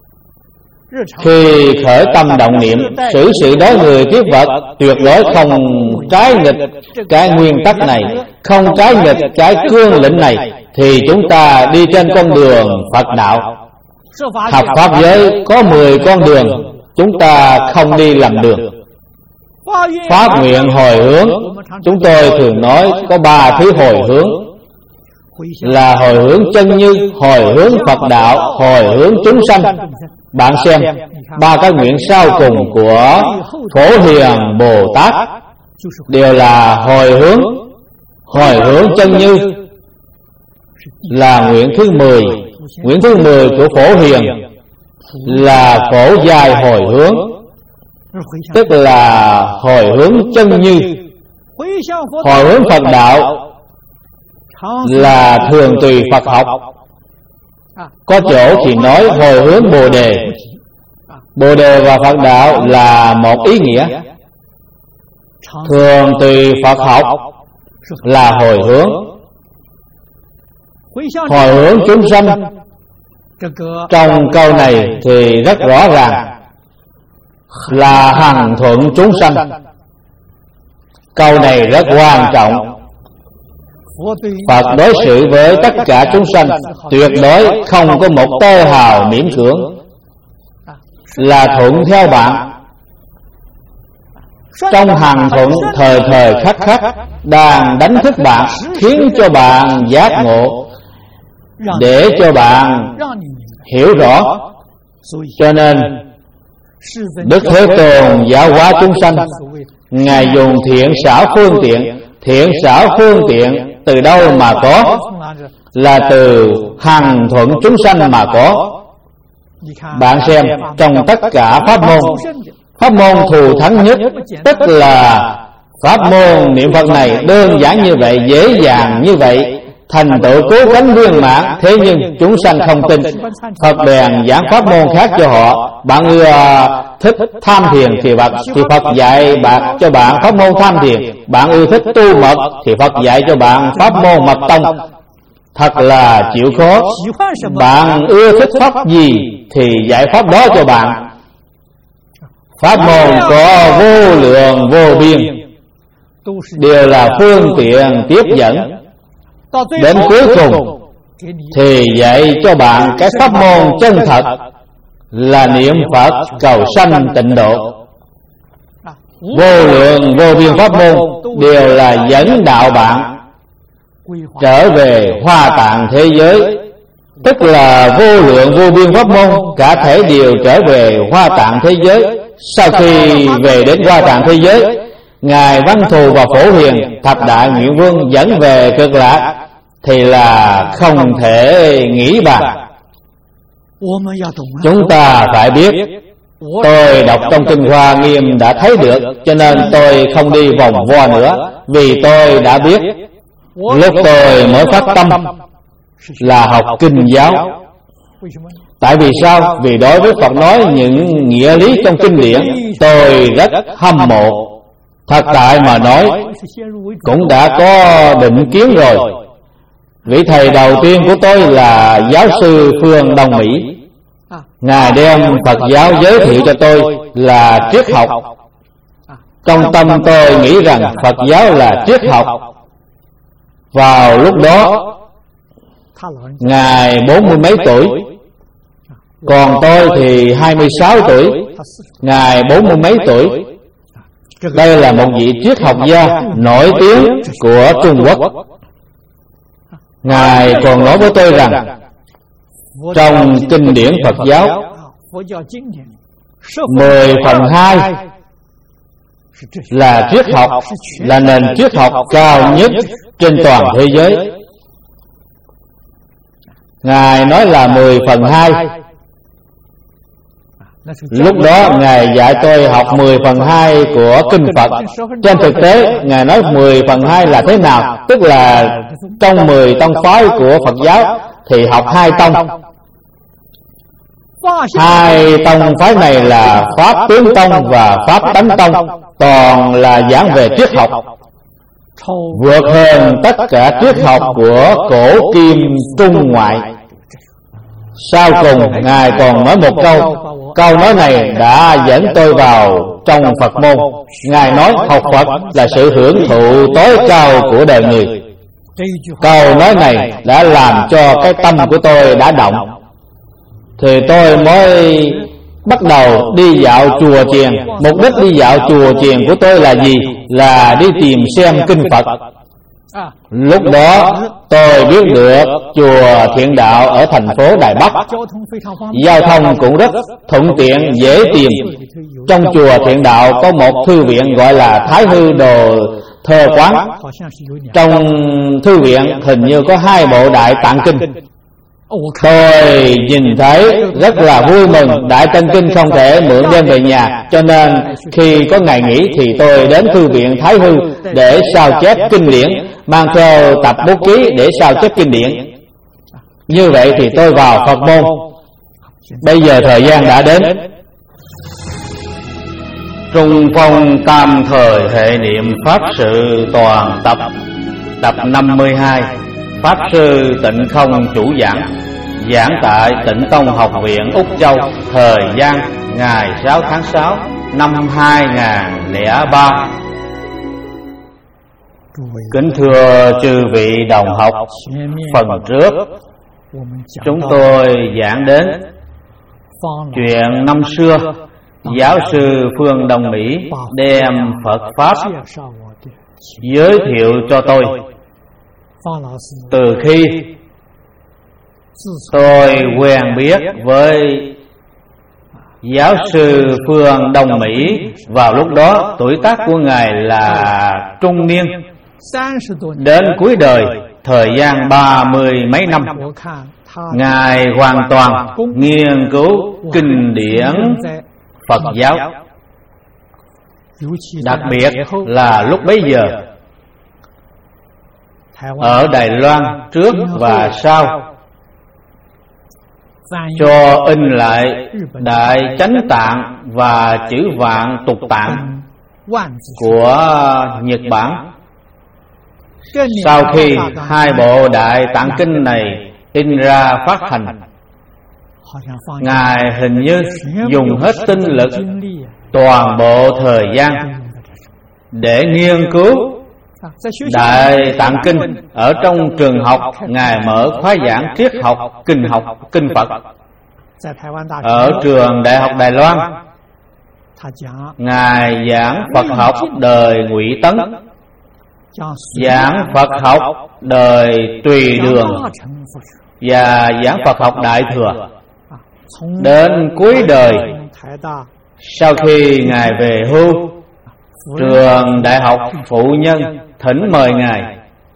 khi khởi tâm động niệm, xử sự đối người tiếp vật, tuyệt đối không trái nghịch cái nguyên tắc này, không trái nghịch cái cương lĩnh này, thì chúng ta đi trên con đường Phật đạo. Học pháp giới có mười con đường, chúng ta không đi lầm đường. Phát nguyện hồi hướng, chúng tôi thường nói có ba thứ hồi hướng, là hồi hướng chân như, hồi hướng Phật đạo, hồi hướng chúng sanh. Bạn xem, ba cái nguyện sau cùng của Phổ Hiền Bồ Tát đều là hồi hướng. Hồi hướng chân như là nguyện thứ mười. Nguyện thứ mười của Phổ Hiền là phổ dài hồi hướng, tức là hồi hướng chân như. Hồi hướng Phật đạo là thường tùy Phật học. Có chỗ thì nói hồi hướng Bồ Đề. Bồ Đề và Phật đạo là một ý nghĩa. Thường tùy Phật học là hồi hướng. Hồi hướng chúng sanh, trong câu này thì rất rõ ràng là hằng thuận chúng sanh. Câu này rất quan trọng. Phật đối xử với tất cả chúng sanh tuyệt đối không có một tơ hào miễn cưỡng, là thuận theo bạn. Trong hằng thuận thời thời khắc khắc đang đánh thức bạn, khiến cho bạn giác ngộ, để cho bạn hiểu rõ. Cho nên Đức Thế Tôn giáo hóa chúng sanh Ngài dùng thiện xảo phương tiện. Thiện xảo phương tiện từ đâu mà có? Là từ hằng thuận chúng sanh mà có. Bạn xem, trong tất cả pháp môn, pháp môn thù thắng nhất, tức là pháp môn niệm Phật này đơn giản như vậy, dễ dàng như vậy, thành tựu cứu cánh viên mãn. Thế nhưng chúng sanh không tin. Phật bèn giảng pháp môn khác cho họ. Bạn ưa thích tham thiền thì Phật thì Phật dạy bạn cho bạn pháp môn tham thiền. Bạn ưa thích tu mật thì Phật dạy cho bạn pháp môn mật tông. Thật là chịu khó. Bạn ưa thích pháp gì thì dạy pháp đó cho bạn. Pháp môn có vô lượng vô biên, đều là phương tiện tiếp dẫn. Đến cuối cùng thì dạy cho bạn cái pháp môn chân thật là niệm Phật cầu sanh tịnh độ. Vô lượng vô biên pháp môn đều là dẫn đạo bạn trở về Hoa Tạng thế giới. Tức là vô lượng vô biên pháp môn cả thể đều trở về Hoa Tạng thế giới. Sau khi về đến Hoa Tạng thế giới, Ngài Văn Thù và Phổ Hiền thập đại nguyện vương dẫn về Cực Lạc thì là không thể nghĩ bàn. Chúng ta phải biết, tôi đọc trong Kinh Hoa Nghiêm đã thấy được, cho nên tôi không đi vòng vo nữa. Vì tôi đã biết, lúc tôi mới phát tâm là học kinh giáo. Tại vì sao? Vì đối với Phật nói những nghĩa lý trong kinh điển, tôi rất hâm mộ. Thật tại mà nói, cũng đã có định kiến rồi. Vị thầy đầu tiên của tôi là giáo sư Phương Đông Mỹ. Ngài đem Phật giáo giới thiệu cho tôi là triết học. Trong tâm tôi nghĩ rằng Phật giáo là triết học. Vào lúc đó Ngài bốn mươi mấy tuổi, còn tôi thì hai mươi sáu tuổi, Ngài bốn mươi mấy tuổi. Đây là một vị triết học gia nổi tiếng của Trung Quốc. Ngài còn nói với tôi rằng trong kinh điển Phật giáo, mười phần hai là triết học, là nền triết học cao nhất trên toàn thế giới. Ngài nói là mười phần hai. Lúc đó Ngài dạy tôi học mười phần hai của kinh Phật. Trên thực tế Ngài nói mười phần hai là thế nào? Tức là trong mười tông phái của Phật giáo thì học hai tông. Hai tông phái này là Pháp Tướng Tông và Pháp Tánh Tông, toàn là giảng về triết học, vượt hơn tất cả triết học của cổ kim Trung ngoại. Sau cùng Ngài còn nói một câu. Câu nói này đã dẫn tôi vào trong Phật môn. Ngài nói học Phật là sự hưởng thụ tối cao của đời người. Câu nói này đã làm cho cái tâm của tôi đã động. Thì tôi mới bắt đầu đi dạo chùa chiền. Mục đích đi dạo chùa chiền của tôi là gì? Là đi tìm xem kinh Phật. Lúc đó tôi biết được chùa Thiện Đạo ở thành phố Đài Bắc, giao thông cũng rất thuận tiện, dễ tìm. Trong chùa Thiện Đạo có một thư viện gọi là Thái Hư Đồ Thơ Quán. Trong thư viện hình như có hai bộ Đại Tạng Kinh. Tôi nhìn thấy rất là vui mừng. Đại Tạng Kinh không thể mượn đem về nhà, cho nên khi có ngày nghỉ thì tôi đến thư viện Thái Hư để sao chép kinh điển, mang theo tập bút ký để sao chép kinh điển. Như vậy thì tôi vào Phật môn. Bây giờ thời gian đã đến. Trung phong tam thời hệ niệm Pháp sự toàn tập. Tập năm mươi hai. Pháp sư Tịnh Không chủ giảng. Giảng tại Tịnh Tông Học viện Úc Châu. Thời gian ngày sáu tháng sáu năm hai nghìn lẻ ba. Kính thưa chư vị đồng học, phần trước chúng tôi giảng đến chuyện năm xưa giáo sư Phương Đông Mỹ đem Phật Pháp giới thiệu cho tôi. Từ khi tôi quen biết với Giáo sư Phương Đông Mỹ vào lúc đó tuổi tác của ngài là trung niên, đến cuối đời thời gian ba mươi mấy năm, ngài hoàn toàn nghiên cứu kinh điển Phật giáo. Đặc biệt là lúc bấy giờ ở Đài Loan trước và sau cho in lại Đại Chánh Tạng và chữ Vạn Tục Tạng của Nhật Bản. Sau khi hai bộ Đại Tạng Kinh này in ra phát hành, ngài hình như dùng hết tinh lực, toàn bộ thời gian để nghiên cứu Đại Tạng Kinh. Ở trong trường học, ngài mở khóa giảng triết học kinh học kinh Phật. Ở trường Đại học Đài Loan, ngài giảng Phật học đời Ngụy Tấn, giảng Phật học đời Tùy Đường và giảng Phật học Đại Thừa. Đến cuối đời, sau khi ngài về hưu, trường Đại học Phụ Nhân thỉnh mời ngài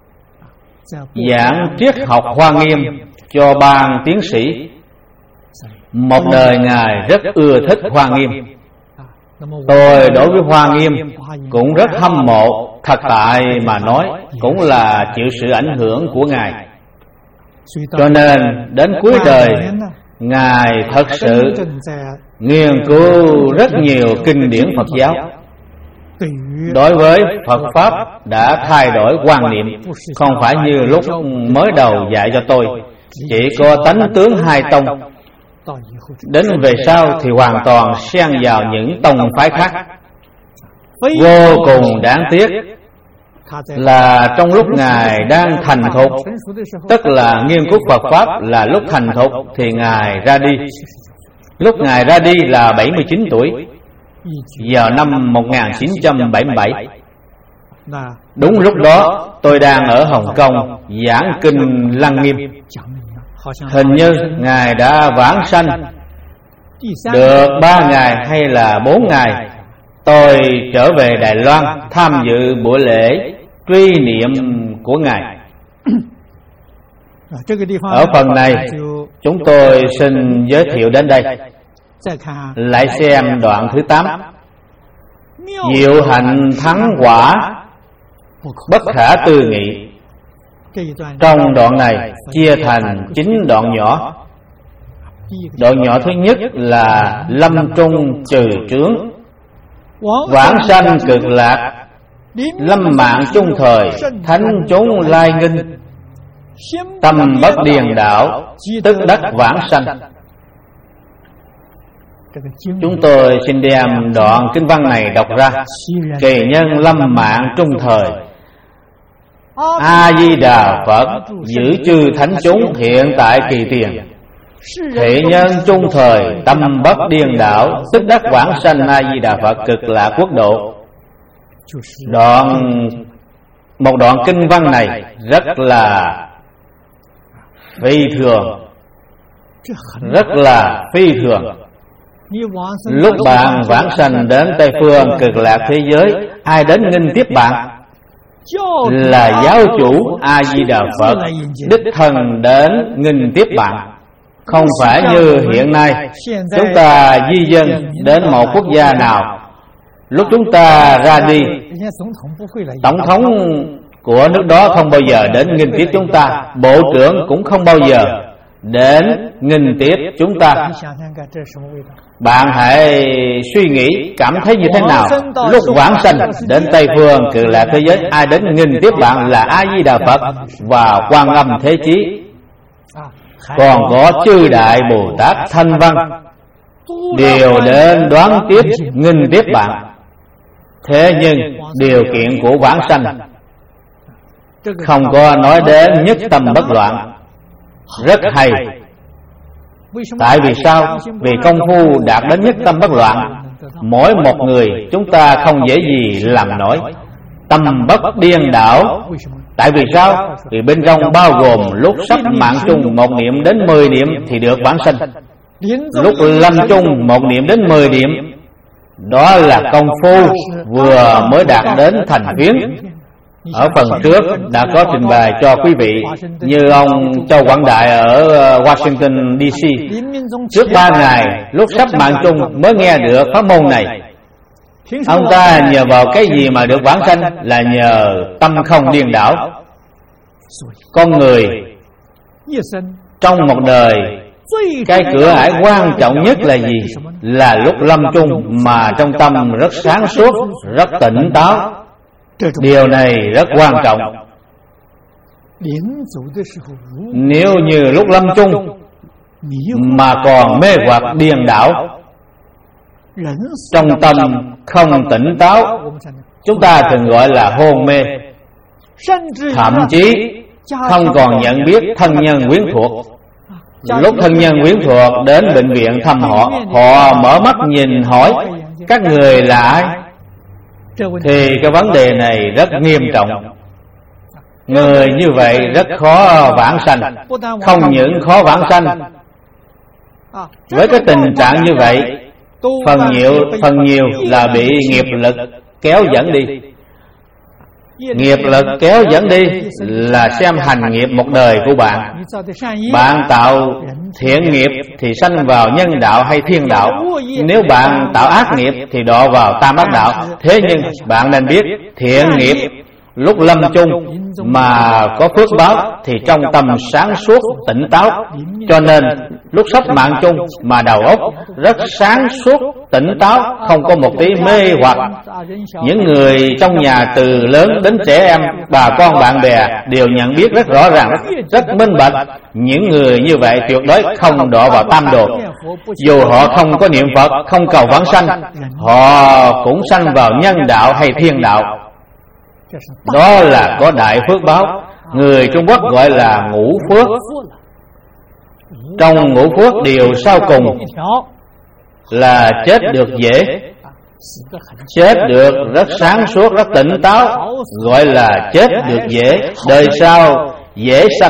giảng triết học Hoa Nghiêm cho ban tiến sĩ. Một đời ngài rất ưa thích Hoa Nghiêm. Tôi đối với Hoa Nghiêm cũng rất hâm mộ, thật tại mà nói cũng là chịu sự ảnh hưởng của ngài. Cho nên đến cuối đời, ngài thật sự nghiên cứu rất nhiều kinh điển Phật giáo. Đối với Phật Pháp đã thay đổi quan niệm, không phải như lúc mới đầu dạy cho tôi chỉ có tánh tướng hai tông. Đến về sau thì hoàn toàn xen vào những tông phái khác. Vô cùng đáng tiếc là trong lúc ngài đang thành thục, tức là nghiên cứu Phật Pháp là lúc thành thục, thì ngài ra đi. Lúc ngài ra đi là bảy mươi chín tuổi, vào năm một nghìn chín trăm bảy mươi bảy. Đúng lúc đó tôi đang ở Hồng Kông giảng kinh Lăng Nghiêm. Hình như ngài đã vãng sanh được ba ngày hay là bốn ngày. Tôi trở về Đài Loan tham dự buổi lễ truy niệm của ngài. Ở phần này chúng tôi xin giới thiệu đến đây. Lại xem đoạn thứ tám. Diệu hạnh thắng quả, bất khả tư nghị. Trong đoạn này chia thành chín đoạn nhỏ. Đoạn nhỏ thứ nhất là lâm trung trừ trướng, vãng sanh cực lạc, lâm mạng chung thời, thánh chúng lai nghinh, tâm bất điền đảo, tức đắc vãng sanh. Chúng tôi xin đem đoạn kinh văn này đọc ra. Kỳ nhân lâm mạng trung thời, A Di Đà Phật giữ chư thánh chúng hiện tại kỳ tiền. Thị nhân trung thời, tâm bất điên đảo, tức đắc vãng sanh A Di Đà Phật cực lạc quốc độ. Đoạn một đoạn kinh văn này rất là phi thường, rất là phi thường. Lúc bạn vãng sanh đến Tây Phương cực lạc thế giới, ai đến nghinh tiếp bạn? Là giáo chủ A Di Đà Phật đích thân đến nghinh tiếp bạn. Không phải như hiện nay chúng ta di dân đến một quốc gia nào, lúc chúng ta ra đi, tổng thống của nước đó không bao giờ đến nghinh tiếp chúng ta, bộ trưởng cũng không bao giờ đến nghinh tiếp chúng ta. Bạn hãy suy nghĩ cảm thấy như thế nào lúc vãng sanh đến Tây Phương cực lạc thế giới, ai đến nghinh tiếp bạn là A Di Đà Phật và Quan Âm Thế Chí, còn có chư đại Bồ Tát Thanh Văn đều đến đoán tiếp nghinh tiếp bạn. Thế nhưng điều kiện của vãng sanh không có nói đến nhất tâm bất loạn. Rất hay. Tại vì sao? Vì công phu đạt đến nhất tâm bất loạn, mỗi một người chúng ta không dễ gì làm nổi. Tâm bất điên đảo. Tại vì sao? Vì bên trong bao gồm lúc sắp mạng chung một niệm đến mười niệm thì được vãng sanh. Lúc lâm chung một niệm đến mười niệm, đó là công phu vừa mới đạt đến thành phiến. Ở phần trước đã có trình bày cho quý vị, như ông Châu Quảng Đại ở Washington đê xê, trước ba ngày lúc sắp mạng chung mới nghe được pháp môn này. Ông ta nhờ vào cái gì mà được vãng sanh? Là nhờ tâm không điên đảo. Con người trong một đời, cái cửa ải quan trọng nhất là gì? Là lúc lâm chung mà trong tâm rất sáng suốt, rất tỉnh táo. Điều này rất quan trọng. Nếu như lúc lâm chung mà còn mê hoặc điên đảo, trong tâm không tỉnh táo, chúng ta thường gọi là hôn mê. Thậm chí không còn nhận biết thân nhân quyến thuộc. Lúc thân nhân quyến thuộc đến bệnh viện thăm họ, họ mở mắt nhìn hỏi các người là ai, thì cái vấn đề này rất nghiêm trọng. Người như vậy rất khó vãng sanh. Không những khó vãng sanh, với cái tình trạng như vậy, phần nhiều phần nhiều là bị nghiệp lực kéo dẫn đi. Nghiệp lực kéo dẫn đi là xem hành nghiệp một đời của bạn. Bạn tạo thiện nghiệp thì sanh vào nhân đạo hay thiên đạo. Nếu bạn tạo ác nghiệp thì đọa vào tam ác đạo. Thế nhưng bạn nên biết, thiện nghiệp lúc lâm chung mà có phước báo thì trong tâm sáng suốt tỉnh táo. Cho nên lúc sắp mạng chung mà đầu óc rất sáng suốt tỉnh táo, không có một tí mê hoặc. Những người trong nhà từ lớn đến trẻ em, bà con bạn bè đều nhận biết rất rõ ràng, rất minh bạch. Những người như vậy tuyệt đối không đọa vào tam đồ. Dù họ không có niệm Phật, không cầu vãng sanh, họ cũng sanh vào nhân đạo hay thiên đạo. Đó là có đại phước báo. Người Trung Quốc gọi là ngũ phước. Trong ngũ phước điều sau cùng là chết được dễ. Chết được rất sáng suốt, rất tỉnh táo, gọi là chết được dễ. Đời sau dễ sanh.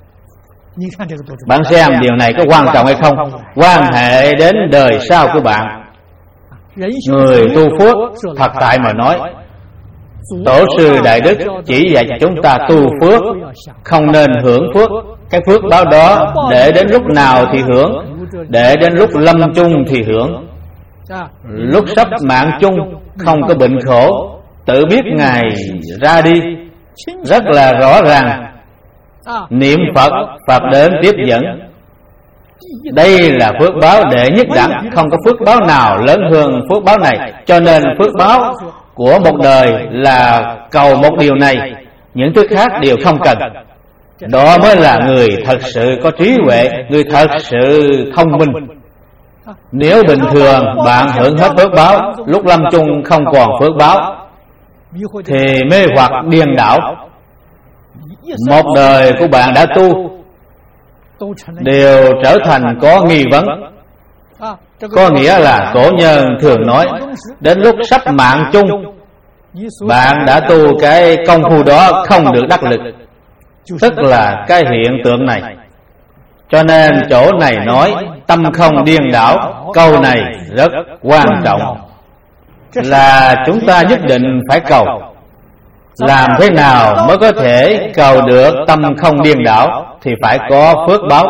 Bạn xem điều này có quan trọng hay không? Quan hệ đến đời sau của bạn. Người tu phước, thật tại mà nói, Tổ sư Đại Đức chỉ dạy cho chúng ta tu phước, không nên hưởng phước. Cái phước báo đó để đến lúc nào thì hưởng, để đến lúc lâm chung thì hưởng. Lúc sắp mạng chung không có bệnh khổ, tự biết Ngài ra đi rất là rõ ràng. Niệm Phật, Phật đến tiếp dẫn. Đây là phước báo đệ nhất đẳng, không có phước báo nào lớn hơn phước báo này. Cho nên phước báo của một đời là cầu một điều này, những thứ khác đều không cần. Đó mới là người thật sự có trí huệ, người thật sự thông minh. Nếu bình thường bạn hưởng hết phước báo, lúc lâm chung không còn phước báo thì mê hoặc điên đảo. Một đời của bạn đã tu đều trở thành có nghi vấn. Có nghĩa là cổ nhân thường nói, đến lúc sắp mạng chung, bạn đã tu cái công phu đó không được đắc lực, tức là cái hiện tượng này. Cho nên chỗ này nói tâm không điên đảo, câu này rất quan trọng, là chúng ta nhất định phải cầu. Làm thế nào mới có thể cầu được tâm không điên đảo? Thì phải có phước báo.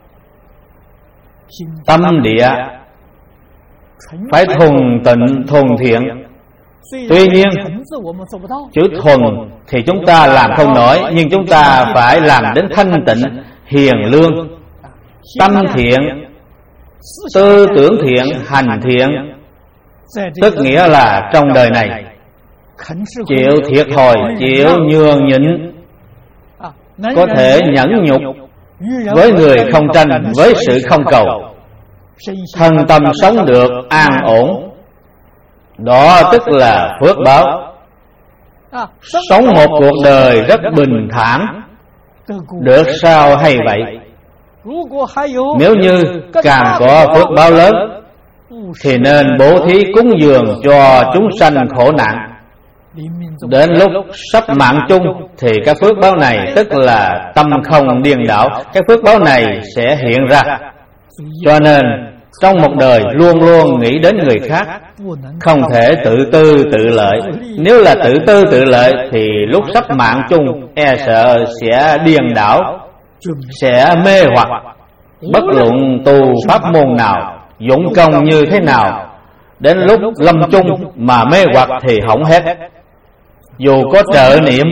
Tâm địa phải thuần tịnh, thuần thiện. Tuy nhiên chữ thuần thì chúng ta làm không nổi, nhưng chúng ta phải làm đến thanh tịnh, hiền lương. Tâm thiện, tư tưởng thiện, hành thiện, tức nghĩa là trong đời này chịu thiệt thòi, chịu nhường nhịn, có thể nhẫn nhục với người không tranh, với sự không cầu, thân tâm sống được an ổn. Đó tức là phước báo. Sống một cuộc đời rất bình thản, được sao hay vậy? Nếu như càng có phước báo lớn thì nên bố thí cúng dường cho chúng sanh khổ nạn. Đến lúc sắp mạng chung thì cái phước báo này, tức là tâm không điên đảo, cái phước báo này sẽ hiện ra. Cho nên trong một đời luôn luôn nghĩ đến người khác, không thể tự tư tự lợi. Nếu là tự tư tự lợi thì lúc sắp mạng chung e sợ sẽ điên đảo, sẽ mê hoặc. Bất luận tu pháp môn nào, dũng công như thế nào, đến lúc lâm chung mà mê hoặc thì hỏng hết. Dù có trợ niệm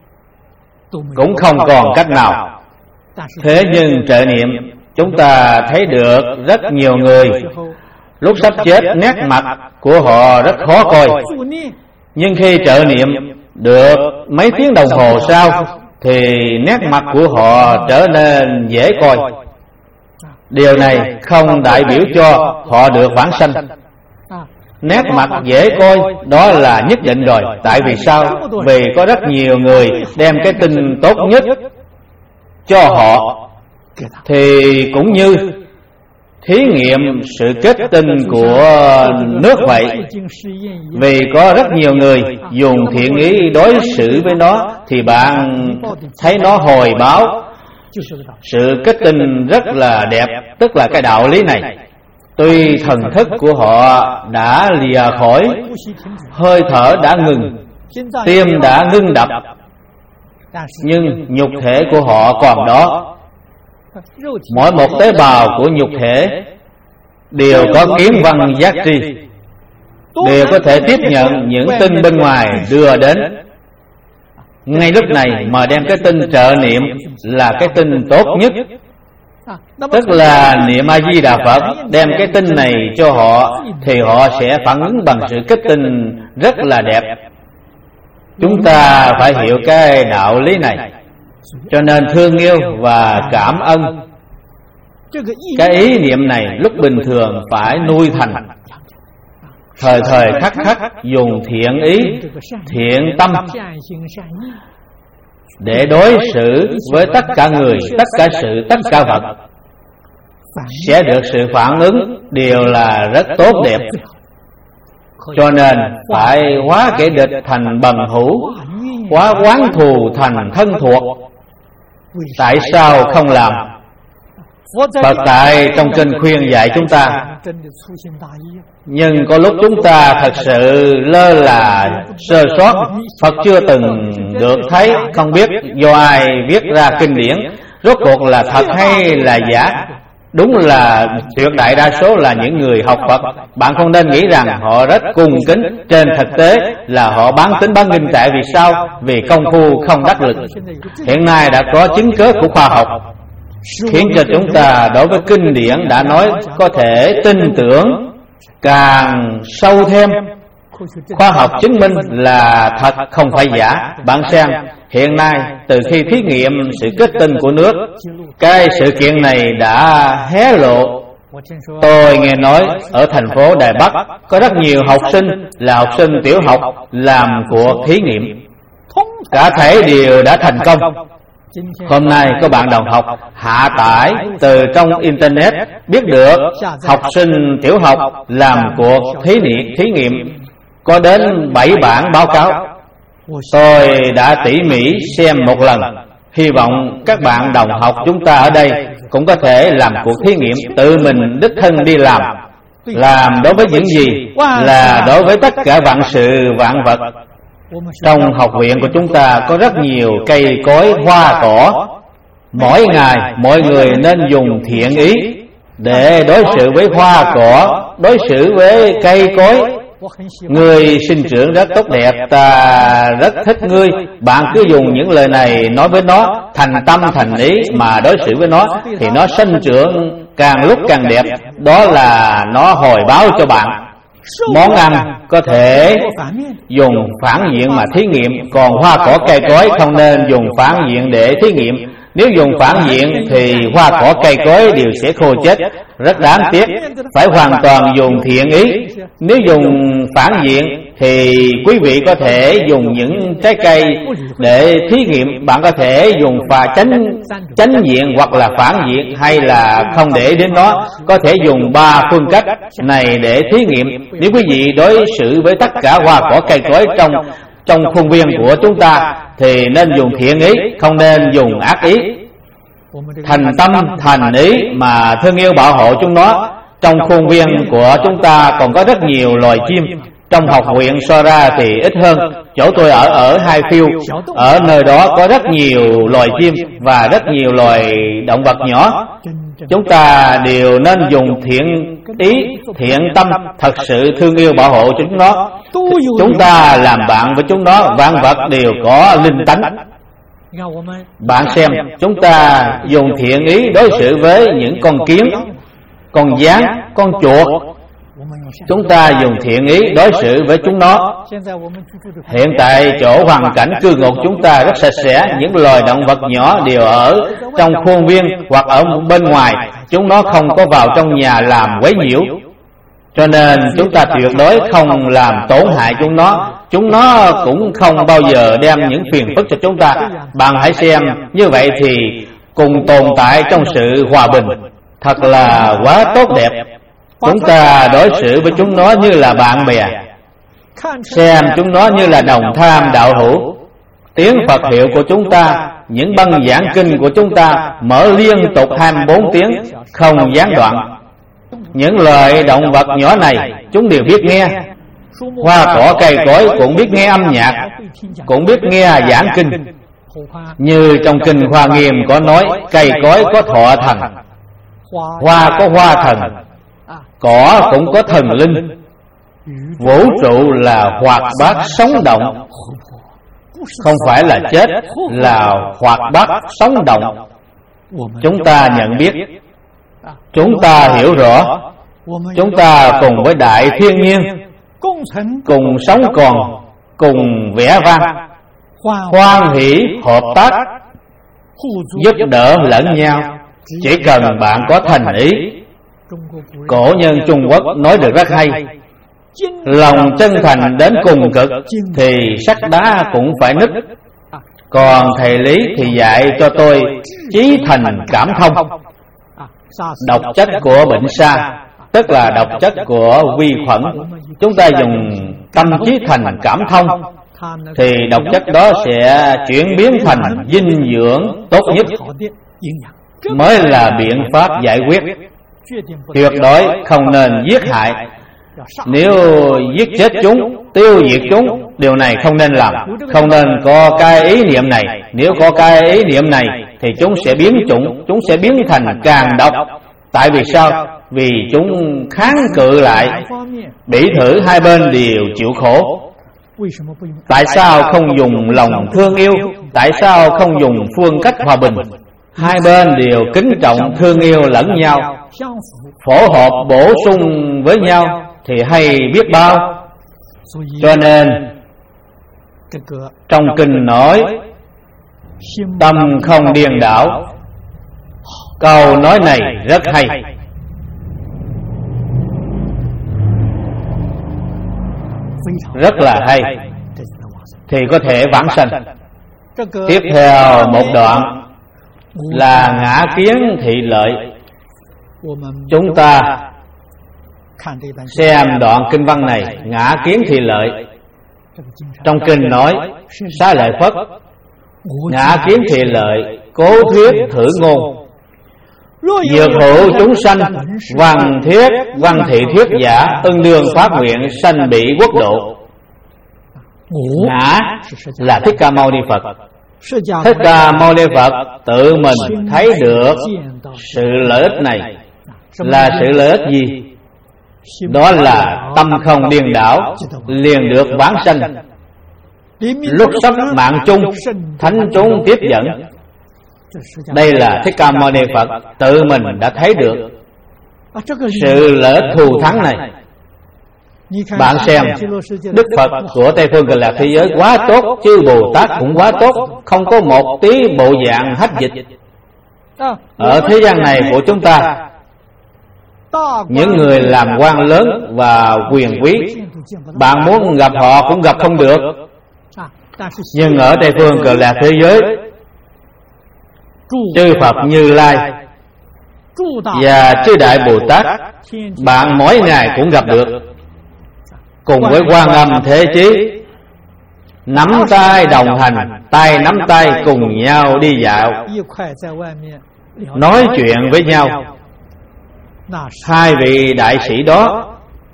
cũng không còn cách nào. Thế nhưng trợ niệm chúng ta thấy được rất nhiều người lúc sắp chết nét mặt của họ rất khó coi, nhưng khi trợ niệm được mấy tiếng đồng hồ sau thì nét mặt của họ trở nên dễ coi. Điều này không đại biểu cho họ được vãng sanh. Nét mặt dễ coi đó là nhất định rồi. Tại vì sao? Vì có rất nhiều người đem cái tin tốt nhất cho họ, thì cũng như thí nghiệm sự kết tinh của nước vậy. Vì có rất nhiều người dùng thiện ý đối xử với nó thì bạn thấy nó hồi báo sự kết tinh rất là đẹp, tức là cái đạo lý này. Tuy thần thức của họ đã lìa khỏi, hơi thở đã ngừng, tim đã ngưng đập, nhưng nhục thể của họ còn đó. Mỗi một tế bào của nhục thể đều có kiến văn giác tri, đều có thể tiếp nhận những tin bên ngoài đưa đến. Ngay lúc này mà đem cái tin trợ niệm là cái tin tốt nhất, tức là niệm A Di Đà Phật. Đem cái tin này cho họ thì họ sẽ phản ứng bằng sự kết tinh rất là đẹp. Chúng ta phải hiểu cái đạo lý này, cho nên thương yêu và cảm ơn. Cái ý niệm này lúc bình thường phải nuôi thành, thời thời khắc khắc dùng thiện ý, thiện tâm để đối xử với tất cả người, tất cả sự, tất cả vật, sẽ được sự phản ứng đều là rất tốt đẹp. Cho nên phải hóa kẻ địch thành bằng hữu, hóa oán thù thành thân thuộc. Tại sao không làm? Phật tại trong kinh khuyên dạy chúng ta, nhưng có lúc chúng ta thật sự lơ là, sơ sót. Phật chưa từng được thấy, không biết do ai viết ra kinh điển, rốt cuộc là thật hay là giả. Đúng là tuyệt đại đa số là những người học Phật. Bạn không nên nghĩ rằng họ rất cung kính, trên thực tế là họ bán tính bán nghinh tệ. Vì sao? Vì công phu không đắc lực. Hiện nay đã có chứng cớ của khoa học khiến cho chúng ta đối với kinh điển đã nói có thể tin tưởng càng sâu thêm. Khoa học chứng minh là thật, không phải giả. Bạn xem, hiện nay từ khi thí nghiệm sự kết tinh của nước, cái sự kiện này đã hé lộ. Tôi nghe nói ở thành phố Đài Bắc có rất nhiều học sinh là học sinh tiểu học làm cuộc thí nghiệm, cả thể đều đã thành công. Hôm nay có bạn đồng học hạ tải từ trong Internet biết được học sinh tiểu học làm cuộc thí nghiệm, thí nghiệm có đến bảy bản báo cáo. Tôi đã tỉ mỉ xem một lần. Hy vọng các bạn đồng học chúng ta ở đây cũng có thể làm cuộc thí nghiệm, tự mình đích thân đi làm. Làm đối với những gì? Là đối với tất cả vạn sự vạn vật. Trong học viện của chúng ta có rất nhiều cây cối, hoa cỏ. Mỗi ngày mọi người nên dùng thiện ý để đối xử với hoa cỏ, đối xử với cây cối. Ngươi sinh trưởng rất tốt đẹp, ta rất thích ngươi. Bạn cứ dùng những lời này nói với nó, thành tâm thành ý mà đối xử với nó, thì nó sinh trưởng càng lúc càng đẹp. Đó là nó hồi báo cho bạn. Món ăn có thể dùng phản diện mà thí nghiệm, còn hoa cỏ cây cối không nên dùng phản diện để thí nghiệm. Nếu dùng phản diện thì hoa cỏ cây cối đều sẽ khô chết, rất đáng tiếc. Phải hoàn toàn dùng thiện ý. Nếu dùng phản diện thì quý vị có thể dùng những trái cây để thí nghiệm. Bạn có thể dùng pha chánh chánh diện hoặc là phản diện, hay là không để đến nó. Có thể dùng ba phương cách này để thí nghiệm. Nếu quý vị đối xử với tất cả hoa cỏ cây cối trong trong khuôn viên của chúng ta thì nên dùng thiện ý, không nên dùng ác ý. thành tâm thành ý mà thương yêu bảo hộ chúng nó. Trong khuôn viên của chúng ta còn có rất nhiều loài chim. Trong học viện Sora thì ít hơn. Chỗ tôi ở ở Highfield, ở nơi đó có rất nhiều loài chim và rất nhiều loài động vật nhỏ. Chúng ta đều nên dùng thiện ý, thiện tâm, thật sự thương yêu bảo hộ chúng nó. Chúng ta làm bạn với chúng nó, vạn vật đều có linh tánh. Bạn xem, chúng ta dùng thiện ý đối xử với những con kiến, con gián, con chuột. Chúng ta dùng thiện ý đối xử với chúng nó. Hiện tại chỗ hoàn cảnh cư ngụ chúng ta rất sạch sẽ. Những loài động vật nhỏ đều ở trong khuôn viên hoặc ở bên ngoài. Chúng nó không có vào trong nhà làm quấy nhiễu. Cho nên chúng ta tuyệt đối không làm tổn hại chúng nó. Chúng nó cũng không bao giờ đem những phiền phức cho chúng ta. Bạn hãy xem, như vậy thì cùng tồn tại trong sự hòa bình. Thật là quá tốt đẹp. Chúng ta đối xử với chúng nó như là bạn bè, xem chúng nó như là đồng tham đạo hữu. Tiếng Phật hiệu của chúng ta, những băng giảng kinh của chúng ta mở liên tục hai mươi bốn tiếng, không gián đoạn. Những loài động vật nhỏ này, chúng đều biết nghe. Hoa cỏ cây cối cũng biết nghe âm nhạc, cũng biết nghe giảng kinh. Như trong kinh Hoa Nghiêm có nói, cây cối có thọ thần, hoa có hoa thần, cỏ cũng có thần linh. Vũ trụ là hoạt bát sống động, không phải là chết, là hoạt bát sống động. Chúng ta nhận biết, chúng ta hiểu rõ, chúng ta cùng với đại thiên nhiên, cùng sống còn, cùng vẻ vang, hoan hỷ hợp tác, giúp đỡ lẫn nhau. Chỉ cần bạn có thành ý. Cổ nhân Trung Quốc nói được rất hay, lòng chân thành đến cùng cực thì sắt đá cũng phải nứt. Còn thầy Lý thì dạy cho tôi chí thành cảm thông. Độc chất của bệnh sa, tức là độc chất của vi khuẩn, chúng ta dùng tâm chí thành cảm thông thì độc chất đó sẽ chuyển biến thành dinh dưỡng tốt nhất, mới là biện pháp giải quyết. Tuyệt đối không nên giết hại. Nếu giết chết chúng, tiêu diệt chúng, điều này không nên làm. Không nên có cái ý niệm này. Nếu có cái ý niệm này thì chúng sẽ biến chủng, chúng sẽ biến thành càng độc. Tại vì sao? Vì chúng kháng cự lại, bỉ thử hai bên đều chịu khổ. Tại sao không dùng lòng thương yêu? Tại sao không dùng phương cách hòa bình? Hai bên đều kính trọng thương yêu lẫn nhau, phổ hợp bổ sung với nhau thì hay biết bao. Cho nên trong kinh nói tâm không điên đảo. Câu nói này rất hay. Rất là hay. Thì có thể vãng sanh. Tiếp theo một đoạn là ngã kiến thị lợi. Chúng ta xem đoạn kinh văn này, ngã kiến thị lợi. Trong kinh nói, Xá Lợi Phất ngã kiến thị lợi, cố thuyết thử ngôn, dược hữu chúng sanh, văn thiết văn thị thuyết giả, ưng đương phát nguyện sanh bị quốc độ. Ngã là Thích Ca Mâu Ni Phật. Thích Ca Mâu Ni Phật tự mình thấy được sự lợi ích này. Là sự lợi ích gì? Đó là tâm không điên đảo, liền được vãng sanh. Lúc sắp mạng chung, thánh chúng tiếp dẫn. Đây là Thích Ca Mâu Ni Phật tự mình đã thấy được sự lợi ích thù thắng này. Bạn xem, Đức Phật của Tây Phương Cực Lạc thế giới quá tốt, chư Bồ Tát cũng quá tốt, không có một tí bộ dạng hách dịch. Ở thế gian này của chúng ta, những người làm quan lớn và quyền quý, bạn muốn gặp họ cũng gặp không được. Nhưng ở Tây Phương Cực Lạc thế giới, chư Phật Như Lai và chư Đại Bồ Tát, bạn mỗi ngày cũng gặp được. Cùng với Quan Âm Thế Chí, nắm tay đồng hành, tay nắm tay cùng nhau đi dạo. nói chuyện với nhau. Hai vị đại sĩ đó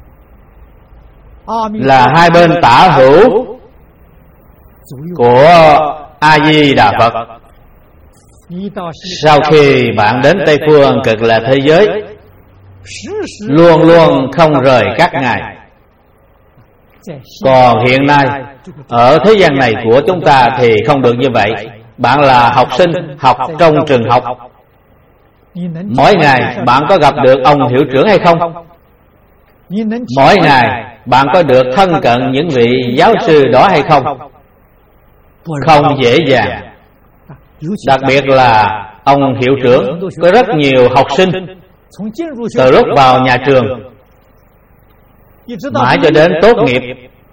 là hai bên tả hữu của A Di Đà Phật. Sau khi bạn đến Tây Phương Cực Lạc thế giới, luôn luôn không rời các ngài. Còn hiện nay ở thế gian này của chúng ta thì không được như vậy. Bạn là học sinh học trong trường học, mỗi ngày bạn có gặp được ông hiệu trưởng hay không? Mỗi ngày bạn có được thân cận những vị giáo sư đó hay không? Không dễ dàng. Đặc biệt là ông hiệu trưởng có rất nhiều học sinh từ lúc vào nhà trường mãi cho đến tốt nghiệp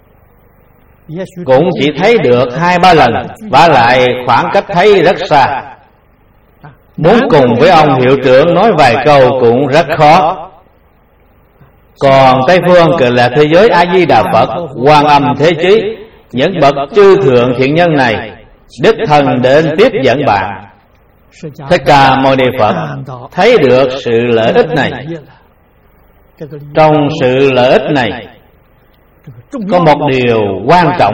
cũng chỉ thấy được hai ba lần, và lại khoảng cách thấy rất xa. Muốn cùng với ông hiệu trưởng nói vài câu cũng rất khó. Còn Tây Phương Cực Lạc thế giới A Di Đà Phật, Quan Âm Thế Chí, những bậc chư thượng thiện nhân này đích thân đến tiếp dẫn bạn. Thích Ca Mâu Ni Phật thấy được sự lợi ích này. Trong sự lợi ích này có một điều quan trọng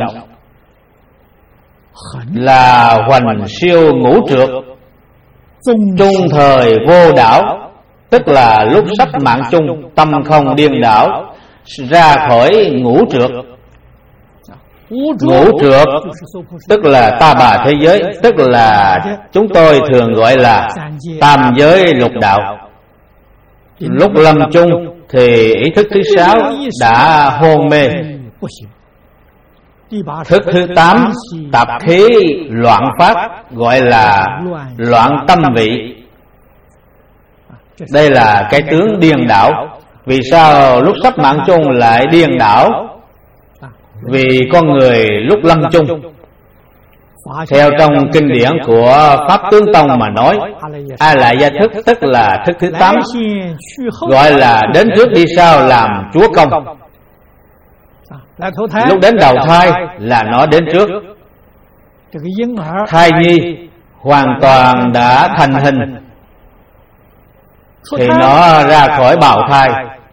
là hoành siêu ngũ trược, trung thời vô đảo, tức là lúc sắp mạng chung, tâm không điên đảo, ra khỏi ngũ trược. Ngũ trược tức là ta bà thế giới, tức là chúng tôi thường gọi là tam giới lục đạo. Lúc lâm chung thì ý thức thứ sáu đã hôn mê. Thức thứ tám tạp khí loạn phát, gọi là loạn tâm vị. Đây là cái tướng điên đảo. Vì sao lúc sắp mạng chung lại điên đảo? Vì con người lúc lâm chung, theo trong kinh điển của Pháp Tướng Tông mà nói, A Lại Gia Thức tức là thức thứ tám, gọi là đến trước đi sau làm chúa công. Lúc đến đầu thai là nó đến trước. Thai nhi hoàn toàn đã thành hình thì nó ra khỏi bào thai,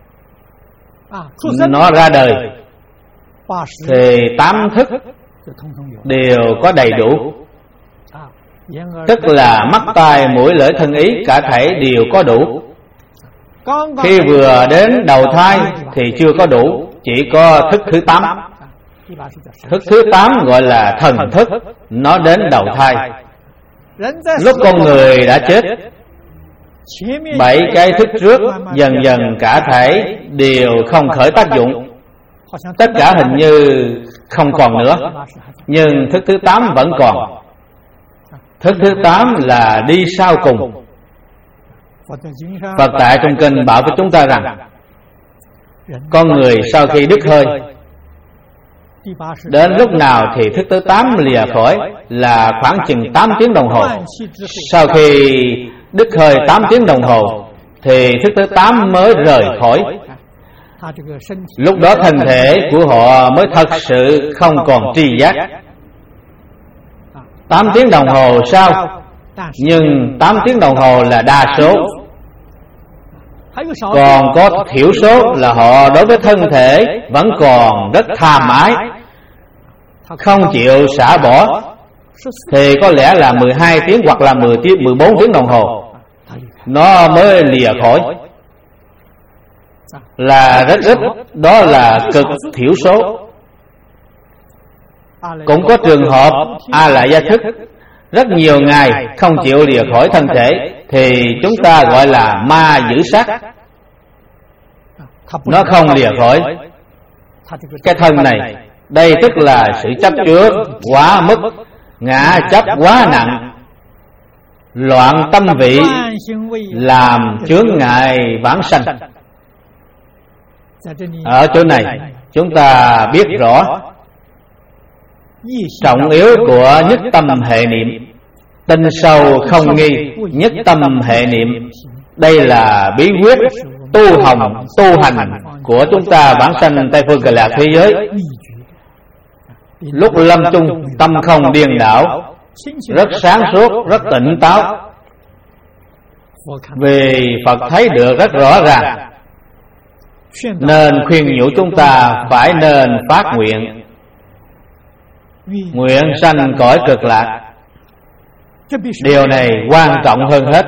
nó ra đời thì tám thức đều có đầy đủ. Tức là mắt, tai, mũi, lưỡi, thân, ý cả thảy đều có đủ. Khi vừa đến đầu thai thì chưa có đủ, chỉ có thức thứ tám. Thức thứ tám gọi là thần thức, nó đến đầu thai. Lúc con người đã chết, bảy cái thức trước dần dần cả thảy đều không khởi tác dụng, tất cả hình như không còn nữa. Nhưng thức thứ tám vẫn còn. Thức thứ tám là đi sau cùng. Phật tại trong kinh bảo với chúng ta rằng con người sau khi đứt hơi, đến lúc nào thì thức thứ tám lìa khỏi là khoảng chừng tám tiếng đồng hồ. Sau khi đứt hơi tám tiếng đồng hồ thì thức thứ tám mới rời khỏi. Lúc đó thân thể của họ mới thật sự không còn tri giác. Tám tiếng đồng hồ sau, nhưng tám tiếng đồng hồ là đa số. Còn có thiểu số là họ đối với thân thể vẫn còn rất tham ái, không chịu xả bỏ, thì có lẽ là mười hai tiếng hoặc là mười tiếng, mười bốn tiếng đồng hồ nó mới lìa khỏi, là rất ít, đó là cực thiểu số. Cũng có trường hợp A Lại Gia Thức rất nhiều ngày không chịu lìa khỏi thân thể, thì chúng ta gọi là ma giữ sát. Nó không lìa khỏi cái thân này. Đây tức là sự chấp chứa quá mức, ngã chấp quá nặng, loạn tâm vị, làm chướng ngại vãng sanh. Ở chỗ này chúng ta biết rõ trọng yếu của nhất tâm hệ niệm. Tinh sâu không nghi, nhất tâm hệ niệm. Đây là bí quyết tu hồng, tu hành của chúng ta vãng sanh Tây Phương Cực Lạc thế giới. Lúc lâm chung tâm không điên đảo, rất sáng suốt, rất tỉnh táo. Vì Phật thấy được rất rõ ràng, nên khuyên nhủ chúng ta phải nên phát nguyện, nguyện sanh cõi cực lạc. Điều này quan trọng hơn hết.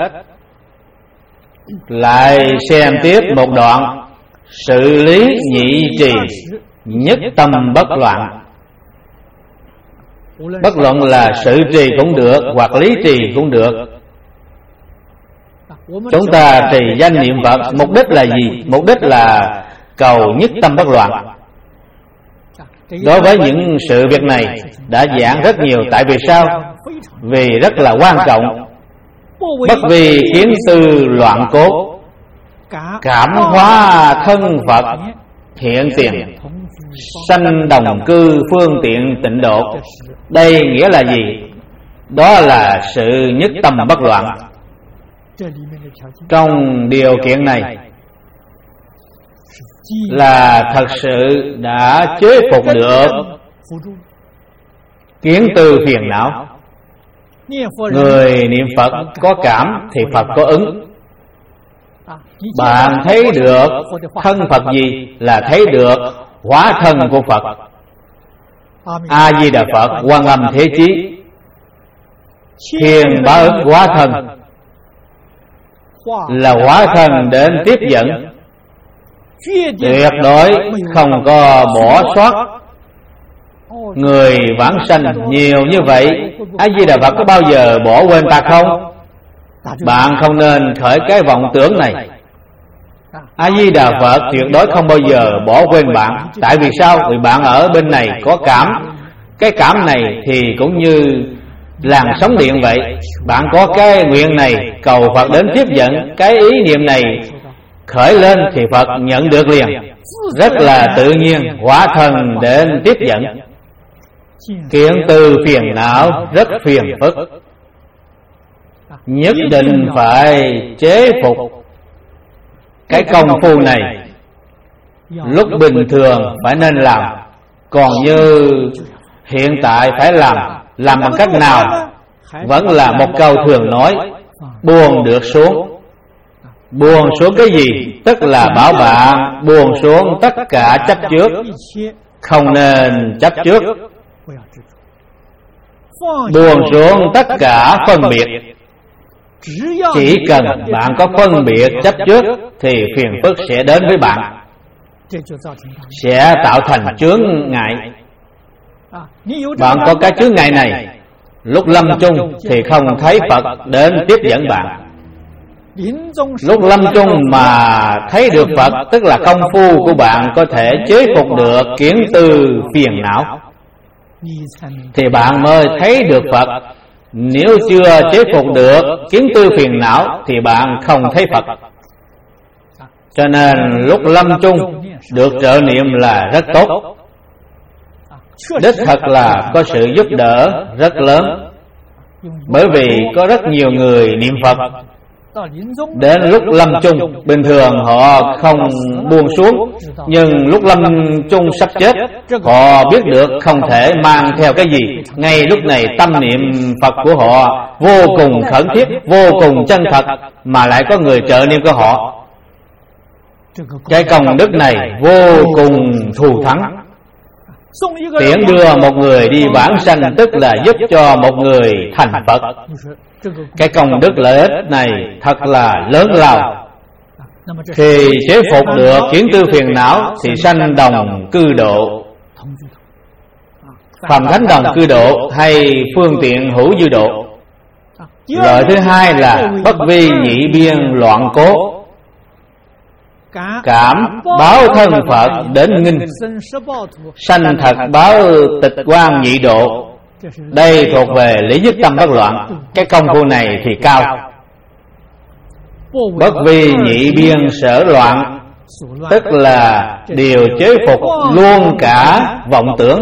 Lại xem tiếp một đoạn: sự lý nhị trì, nhất tâm bất loạn. Bất luận là sự trì cũng được, hoặc lý trì cũng được. Chúng ta trì danh niệm Phật, mục đích là gì? Mục đích là cầu nhất tâm bất loạn. Đối với những sự việc này đã giảng rất nhiều. Tại vì sao? Vì rất là quan trọng. Bất vì kiến tư loạn cốt, cảm hóa thân Phật hiện tiền, sanh đồng cư phương tiện tịnh độ. Đây nghĩa là gì? Đó là sự nhất tâm bất loạn. Trong điều kiện này là thật sự đã chế phục được kiến tư phiền não. Người niệm Phật có cảm thì Phật có ứng. Bạn thấy được thân Phật gì? Là thấy được hóa thân của Phật. A Di Đà Phật, Quan Âm Thế Chí, Thiên Bá Ứng hóa thân, là hóa thân đến tiếp dẫn, tuyệt đối không có bỏ sót. Người vãng sanh nhiều như vậy, A Di Đà Phật có bao giờ bỏ quên ta không? Bạn không nên khởi cái vọng tưởng này. A Di Đà Phật tuyệt đối không bao giờ bỏ quên bạn. Tại vì sao? Vì bạn ở bên này có cảm. Cái cảm này thì cũng như làn sóng điện vậy. Bạn có cái nguyện này, cầu Phật đến tiếp dẫn. Cái ý niệm này khởi lên thì Phật nhận được liền. Rất là tự nhiên, hóa thân đến tiếp dẫn. Kiến tư phiền não rất phiền phức, nhất định phải chế phục. Cái công phu này lúc bình thường phải nên làm, còn như hiện tại phải làm. Làm bằng cách nào? Vẫn là một câu thường nói: buông được xuống. Buông xuống cái gì? Tức là bảo bạn buông xuống tất cả chấp trước. Không nên chấp trước. Buông xuống tất cả phân biệt. Chỉ cần bạn có phân biệt chấp trước thì phiền phức sẽ đến với bạn, sẽ tạo thành chướng ngại. Bạn có cái chướng ngại này, lúc lâm chung thì không thấy Phật đến tiếp dẫn bạn. Lúc lâm chung mà thấy được Phật, tức là công phu của bạn có thể chế phục được kiến tư phiền não, thì bạn mới thấy được Phật. Nếu chưa chế phục được kiến tư phiền não thì bạn không thấy Phật. Cho nên lúc lâm chung được trợ niệm là rất tốt. Đích thật là có sự giúp đỡ rất lớn. Bởi vì có rất nhiều người niệm Phật đến lúc lâm chung, bình thường họ không buông xuống, nhưng lúc lâm chung sắp chết, họ biết được không thể mang theo cái gì. Ngay lúc này tâm niệm Phật của họ vô cùng khẩn thiết, vô cùng chân thật, mà lại có người trợ niệm của họ. Cái công đức này vô cùng thù thắng. Tiễn đưa một người đi vãng sanh, tức là giúp cho một người thành Phật. Cái công đức lợi ích này thật là lớn lao. Thì chế phục được kiến tư phiền não thì sanh đồng cư độ. Phàm thánh đồng cư độ hay phương tiện hữu dư độ. Lợi thứ hai là bất vi nhị biên loạn cố. Cảm báo thân Phật đến nghinh, sanh thật báo tịch quan nhị độ. Đây thuộc về lý nhất tâm bất loạn. Cái công phu này thì cao. Bất vi nhị biên sở loạn, tức là điều chế phục luôn cả vọng tưởng.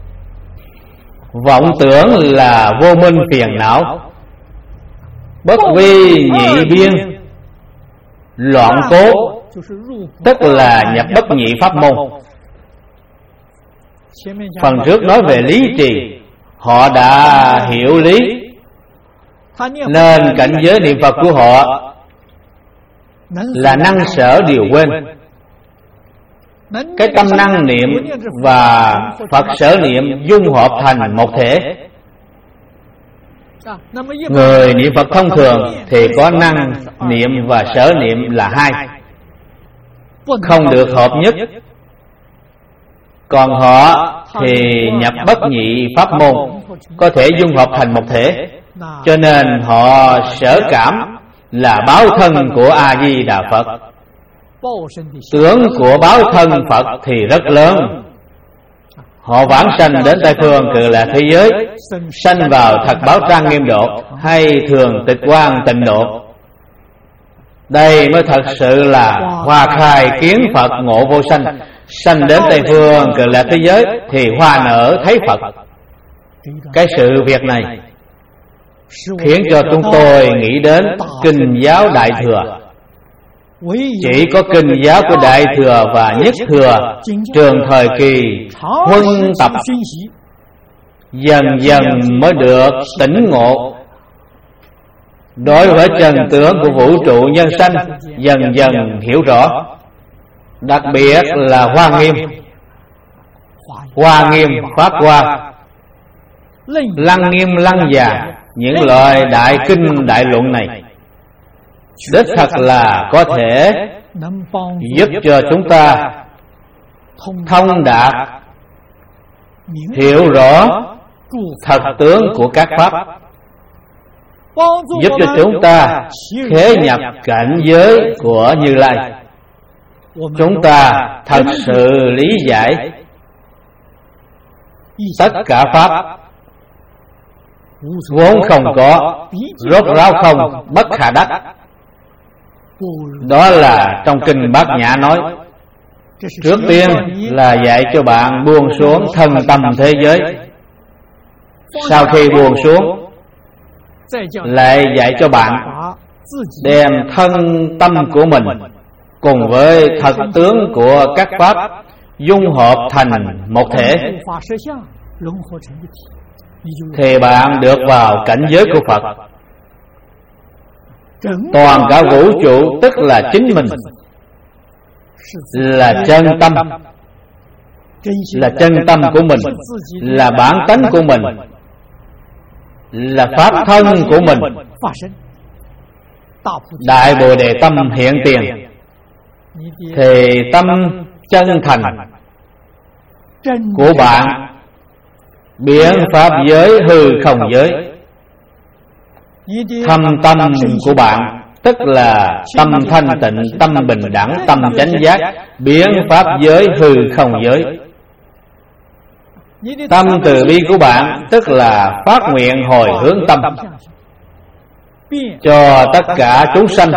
Vọng tưởng là vô minh phiền não. Bất vi nhị biên loạn cố, tức là nhập bất nhị pháp môn. Phần trước nói về lý trì, họ đã hiểu lý, nên cảnh giới niệm Phật của họ là năng sở điều quên. Cái tâm năng niệm và Phật sở niệm dung hợp thành một thể. Người niệm Phật thông thường thì có năng niệm và sở niệm là hai, không được hợp nhất. Còn họ thì nhập bất nhị pháp môn, có thể dung hợp thành một thể. Cho nên họ sở cảm là báo thân của A-di-đà Phật. Tướng của báo thân Phật thì rất lớn. Họ vãng sanh đến Tây Phương Cực Lạc thế giới, sanh vào thật báo trang nghiêm độ hay thường tịch quang tịnh độ. Đây mới thật sự là hoa khai kiến Phật ngộ vô sanh. Sanh đến Tây Phương Cực Lạc thế giới thì hoa nở thấy Phật. Cái sự việc này khiến cho chúng tôi nghĩ đến Kinh giáo Đại Thừa. Chỉ có Kinh giáo của Đại Thừa và Nhất Thừa trường thời kỳ huân tập dần dần mới được tỉnh ngộ. Đối với trần tướng của vũ trụ nhân sanh dần dần hiểu rõ. Đặc biệt là Hoa Nghiêm, Hoa Nghiêm Pháp Hoa, Lăng Nghiêm Lăng Già, những loại đại kinh đại luận này đích thật là có thể giúp cho chúng ta thông đạt, hiểu rõ thật tướng của các pháp, giúp cho chúng ta khế nhập cảnh giới của Như Lai. Chúng ta thật sự lý giải tất cả pháp vốn không có, rốt ráo không, bất khả đắc. Đó là trong Kinh Bát Nhã nói. Trước tiên là dạy cho bạn buông xuống thân tâm thế giới. Sau khi buông xuống, lại dạy cho bạn đem thân tâm của mình cùng với thật tướng của các pháp dung hợp thành một thể, thì bạn được vào cảnh giới của Phật. Toàn cả vũ trụ tức là chính mình, là chân tâm, là chân tâm của mình, là bản tánh của mình, là pháp thân của mình. Đại Bồ Đề tâm hiện tiền, thì tâm chân thành của bạn biến pháp giới hư không giới. Thâm tâm của bạn tức là tâm thanh tịnh, tâm bình đẳng, tâm chánh giác, biến pháp giới hư không giới. Tâm từ bi của bạn tức là phát nguyện hồi hướng tâm cho tất cả chúng sanh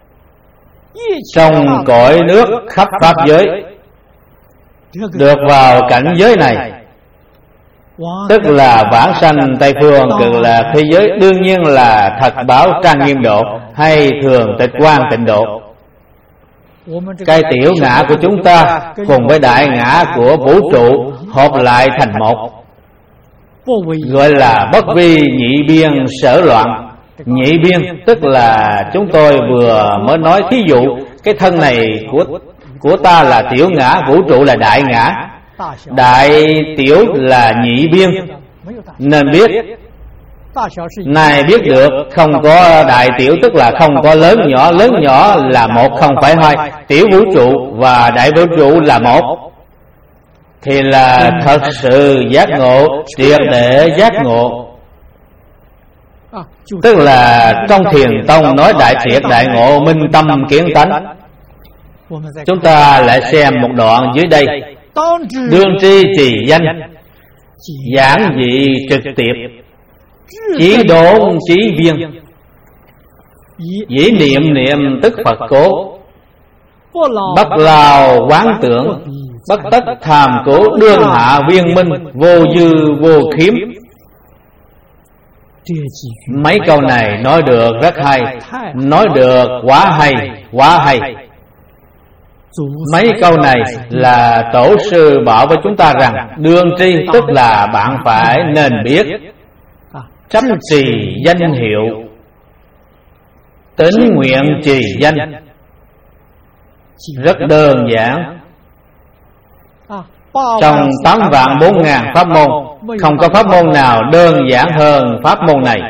trong cõi nước khắp pháp giới được vào cảnh giới này, tức là vãng sanh Tây Phương Cực Lạc thế giới, đương nhiên là thật báo trang nghiêm độ hay thường tịch quang tịnh độ. Cái tiểu ngã của chúng ta cùng với đại ngã của vũ trụ hợp lại thành một, gọi là bất vi nhị biên sở loạn. Nhị biên tức là chúng tôi vừa mới nói, thí dụ cái thân này của của ta là tiểu ngã, vũ trụ là đại ngã, đại tiểu là nhị biên. Nên biết này, biết được không có đại tiểu tức là không có lớn nhỏ, lớn nhỏ là một không phải hai, tiểu vũ trụ và đại vũ trụ là một, thì là thật sự giác ngộ, triệt để giác ngộ. Tức là trong Thiền Tông nói đại triệt đại ngộ, minh tâm kiến tánh. Chúng ta lại xem một đoạn dưới đây. Đương tri trì danh, giảng dị trực tiếp, chí đốn chí viên, dĩ niệm niệm tức Phật cố, bất lao quán tưởng, bất tất tham cố, đương hạ viên minh, vô dư vô khiếm. Mấy câu này nói được rất hay, nói được quá hay, quá hay. Mấy câu này là Tổ sư bảo với chúng ta rằng đương tri tức là bạn phải nên biết, chấp trì danh hiệu, tín nguyện trì danh, rất đơn giản. Trong tám vạn bốn ngàn pháp môn, không có pháp môn nào đơn giản hơn pháp môn này.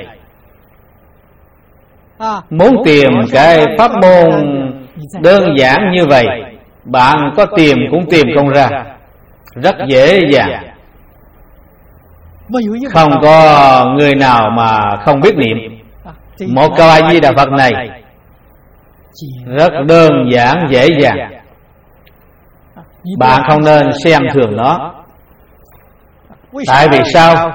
Muốn tìm cái pháp môn đơn giản như vậy, bạn có tìm cũng tìm không ra, rất dễ dàng. Không có người nào mà không biết niệm một câu A Di Đà Phật này, rất đơn giản dễ dàng. Bạn không nên xem thường nó. Tại vì sao?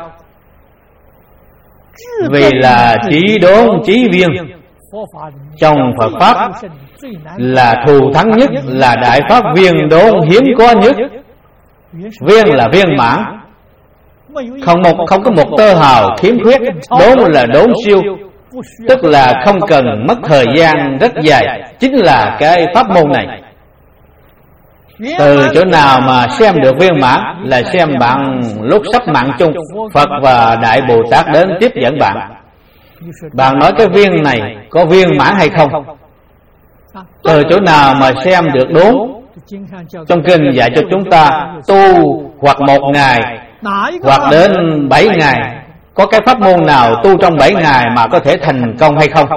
Vì là chí đốn chí viên. Trong Phật Pháp là thù thắng nhất, là đại pháp viên đốn hiếm có nhất. Viên là viên mãn, không một không có một tơ hào khiếm khuyết. Đốn là đốn siêu, tức là không cần mất thời gian rất dài. Chính là cái pháp môn này. Từ chỗ nào mà xem được viên mãn? Là xem bạn lúc sắp mạng chung, Phật và Đại Bồ Tát đến tiếp dẫn bạn. Bạn nói cái viên này có viên mãn hay không? Từ chỗ nào mà xem được đốn? Trong kinh dạy cho chúng ta tu hoặc một ngày hoặc đến bảy ngày. Có cái pháp môn nào tu trong bảy ngày mà có thể thành công hay không?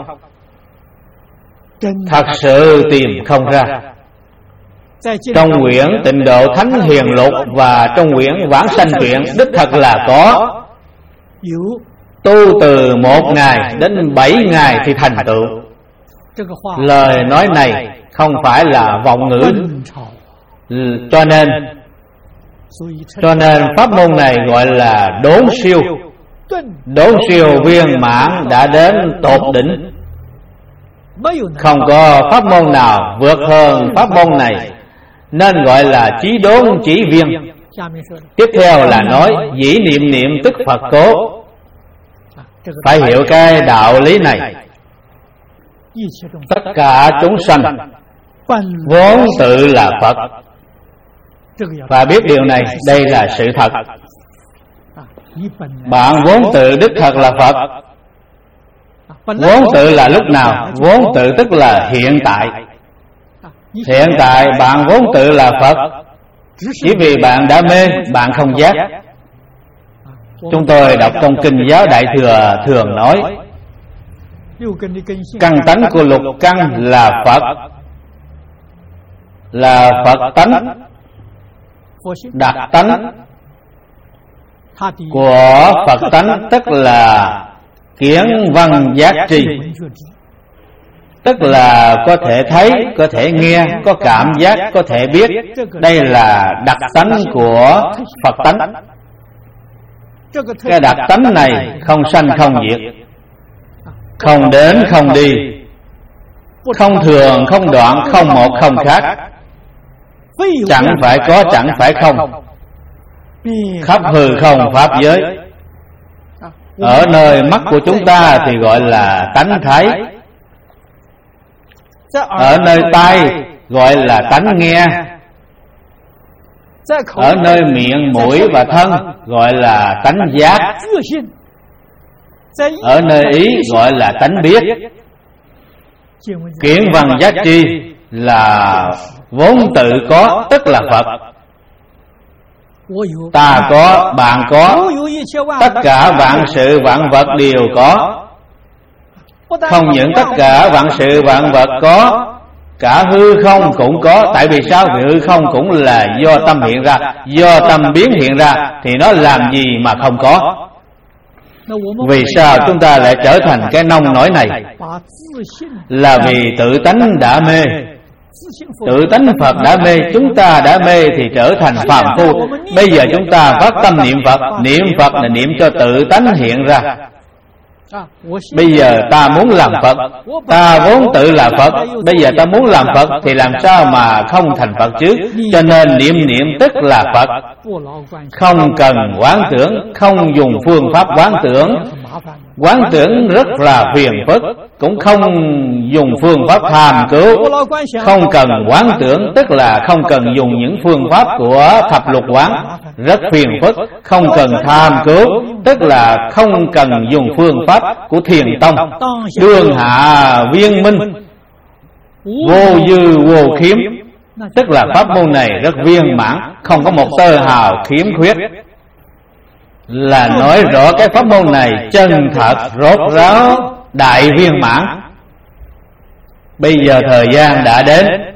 Thật sự tìm không ra. Trong quyển Tịnh Độ Thánh Hiền Lục và trong quyển Vãng Sanh Truyện đích thật là có. Tu từ một ngày đến bảy ngày thì thành tựu. Lời nói này không phải là vọng ngữ. Cho nên Cho nên pháp môn này gọi là đốn siêu. Đốn siêu viên mãn đã đến tột đỉnh. Không có pháp môn nào vượt hơn pháp môn này, nên gọi là chí đốn chí viên. Tiếp theo là nói dĩ niệm niệm tức Phật cố. Phải hiểu cái đạo lý này. Tất cả chúng sanh vốn tự là Phật. Và biết điều này, đây là sự thật. Bạn vốn tự đích thật là Phật. Vốn tự là lúc nào? Vốn tự tức là hiện tại. Hiện tại bạn vốn tự là Phật. Chỉ vì bạn đã mê, bạn không giác. Chúng tôi đọc trong Kinh Giáo Đại Thừa thường nói căn tánh của lục căn là Phật, là Phật tánh. Đặc tánh của Phật tánh tức là kiến văn giác tri, tức là có thể thấy, có thể nghe, có cảm giác, có thể biết. Đây là đặc tánh của Phật tánh. Cái đặc tánh này không sanh không diệt, không đến không đi, không thường không đoạn, không một không khác. Chẳng phải có, chẳng phải không, khắp hư không pháp giới. Ở nơi mắt của chúng ta thì gọi là tánh thấy, ở nơi tai gọi là tánh nghe, ở nơi miệng, mũi và thân gọi là tánh giác, ở nơi ý gọi là tánh biết. Kiến văn giác tri là vốn tự có, tức là Phật. Ta có, bạn có, tất cả vạn sự vạn vật đều có. Không những tất cả vạn sự vạn vật có, cả hư không cũng có. Tại vì sao? Vì hư không cũng là do tâm hiện ra, do tâm biến hiện ra, thì nó làm gì mà không có? Vì sao chúng ta lại trở thành cái nông nổi này? Là vì tự tánh đã mê. Tự tánh Phật đã mê, chúng ta đã mê thì trở thành phàm phu. Bây giờ chúng ta phát tâm niệm Phật. Niệm Phật là niệm cho tự tánh hiện ra. Bây giờ ta muốn làm Phật, ta vốn tự là Phật. Bây giờ ta muốn làm Phật thì làm sao mà không thành Phật chứ? Cho nên niệm niệm tức là Phật. Không cần quán tưởng, không dùng phương pháp quán tưởng. Quán tưởng rất là phiền phức, cũng không dùng phương pháp tham cứu. Không cần quán tưởng tức là không cần dùng những phương pháp của thập lục quán, rất phiền phức. Không cần tham cứu tức là không cần dùng phương pháp của thiền tông. Đương hạ viên minh, vô dư vô khiếm, tức là pháp môn này rất viên mãn, không có một tơ hào khiếm khuyết, là nói rõ cái pháp môn này chân thật rốt ráo đại viên mãn. Bây giờ thời gian đã đến,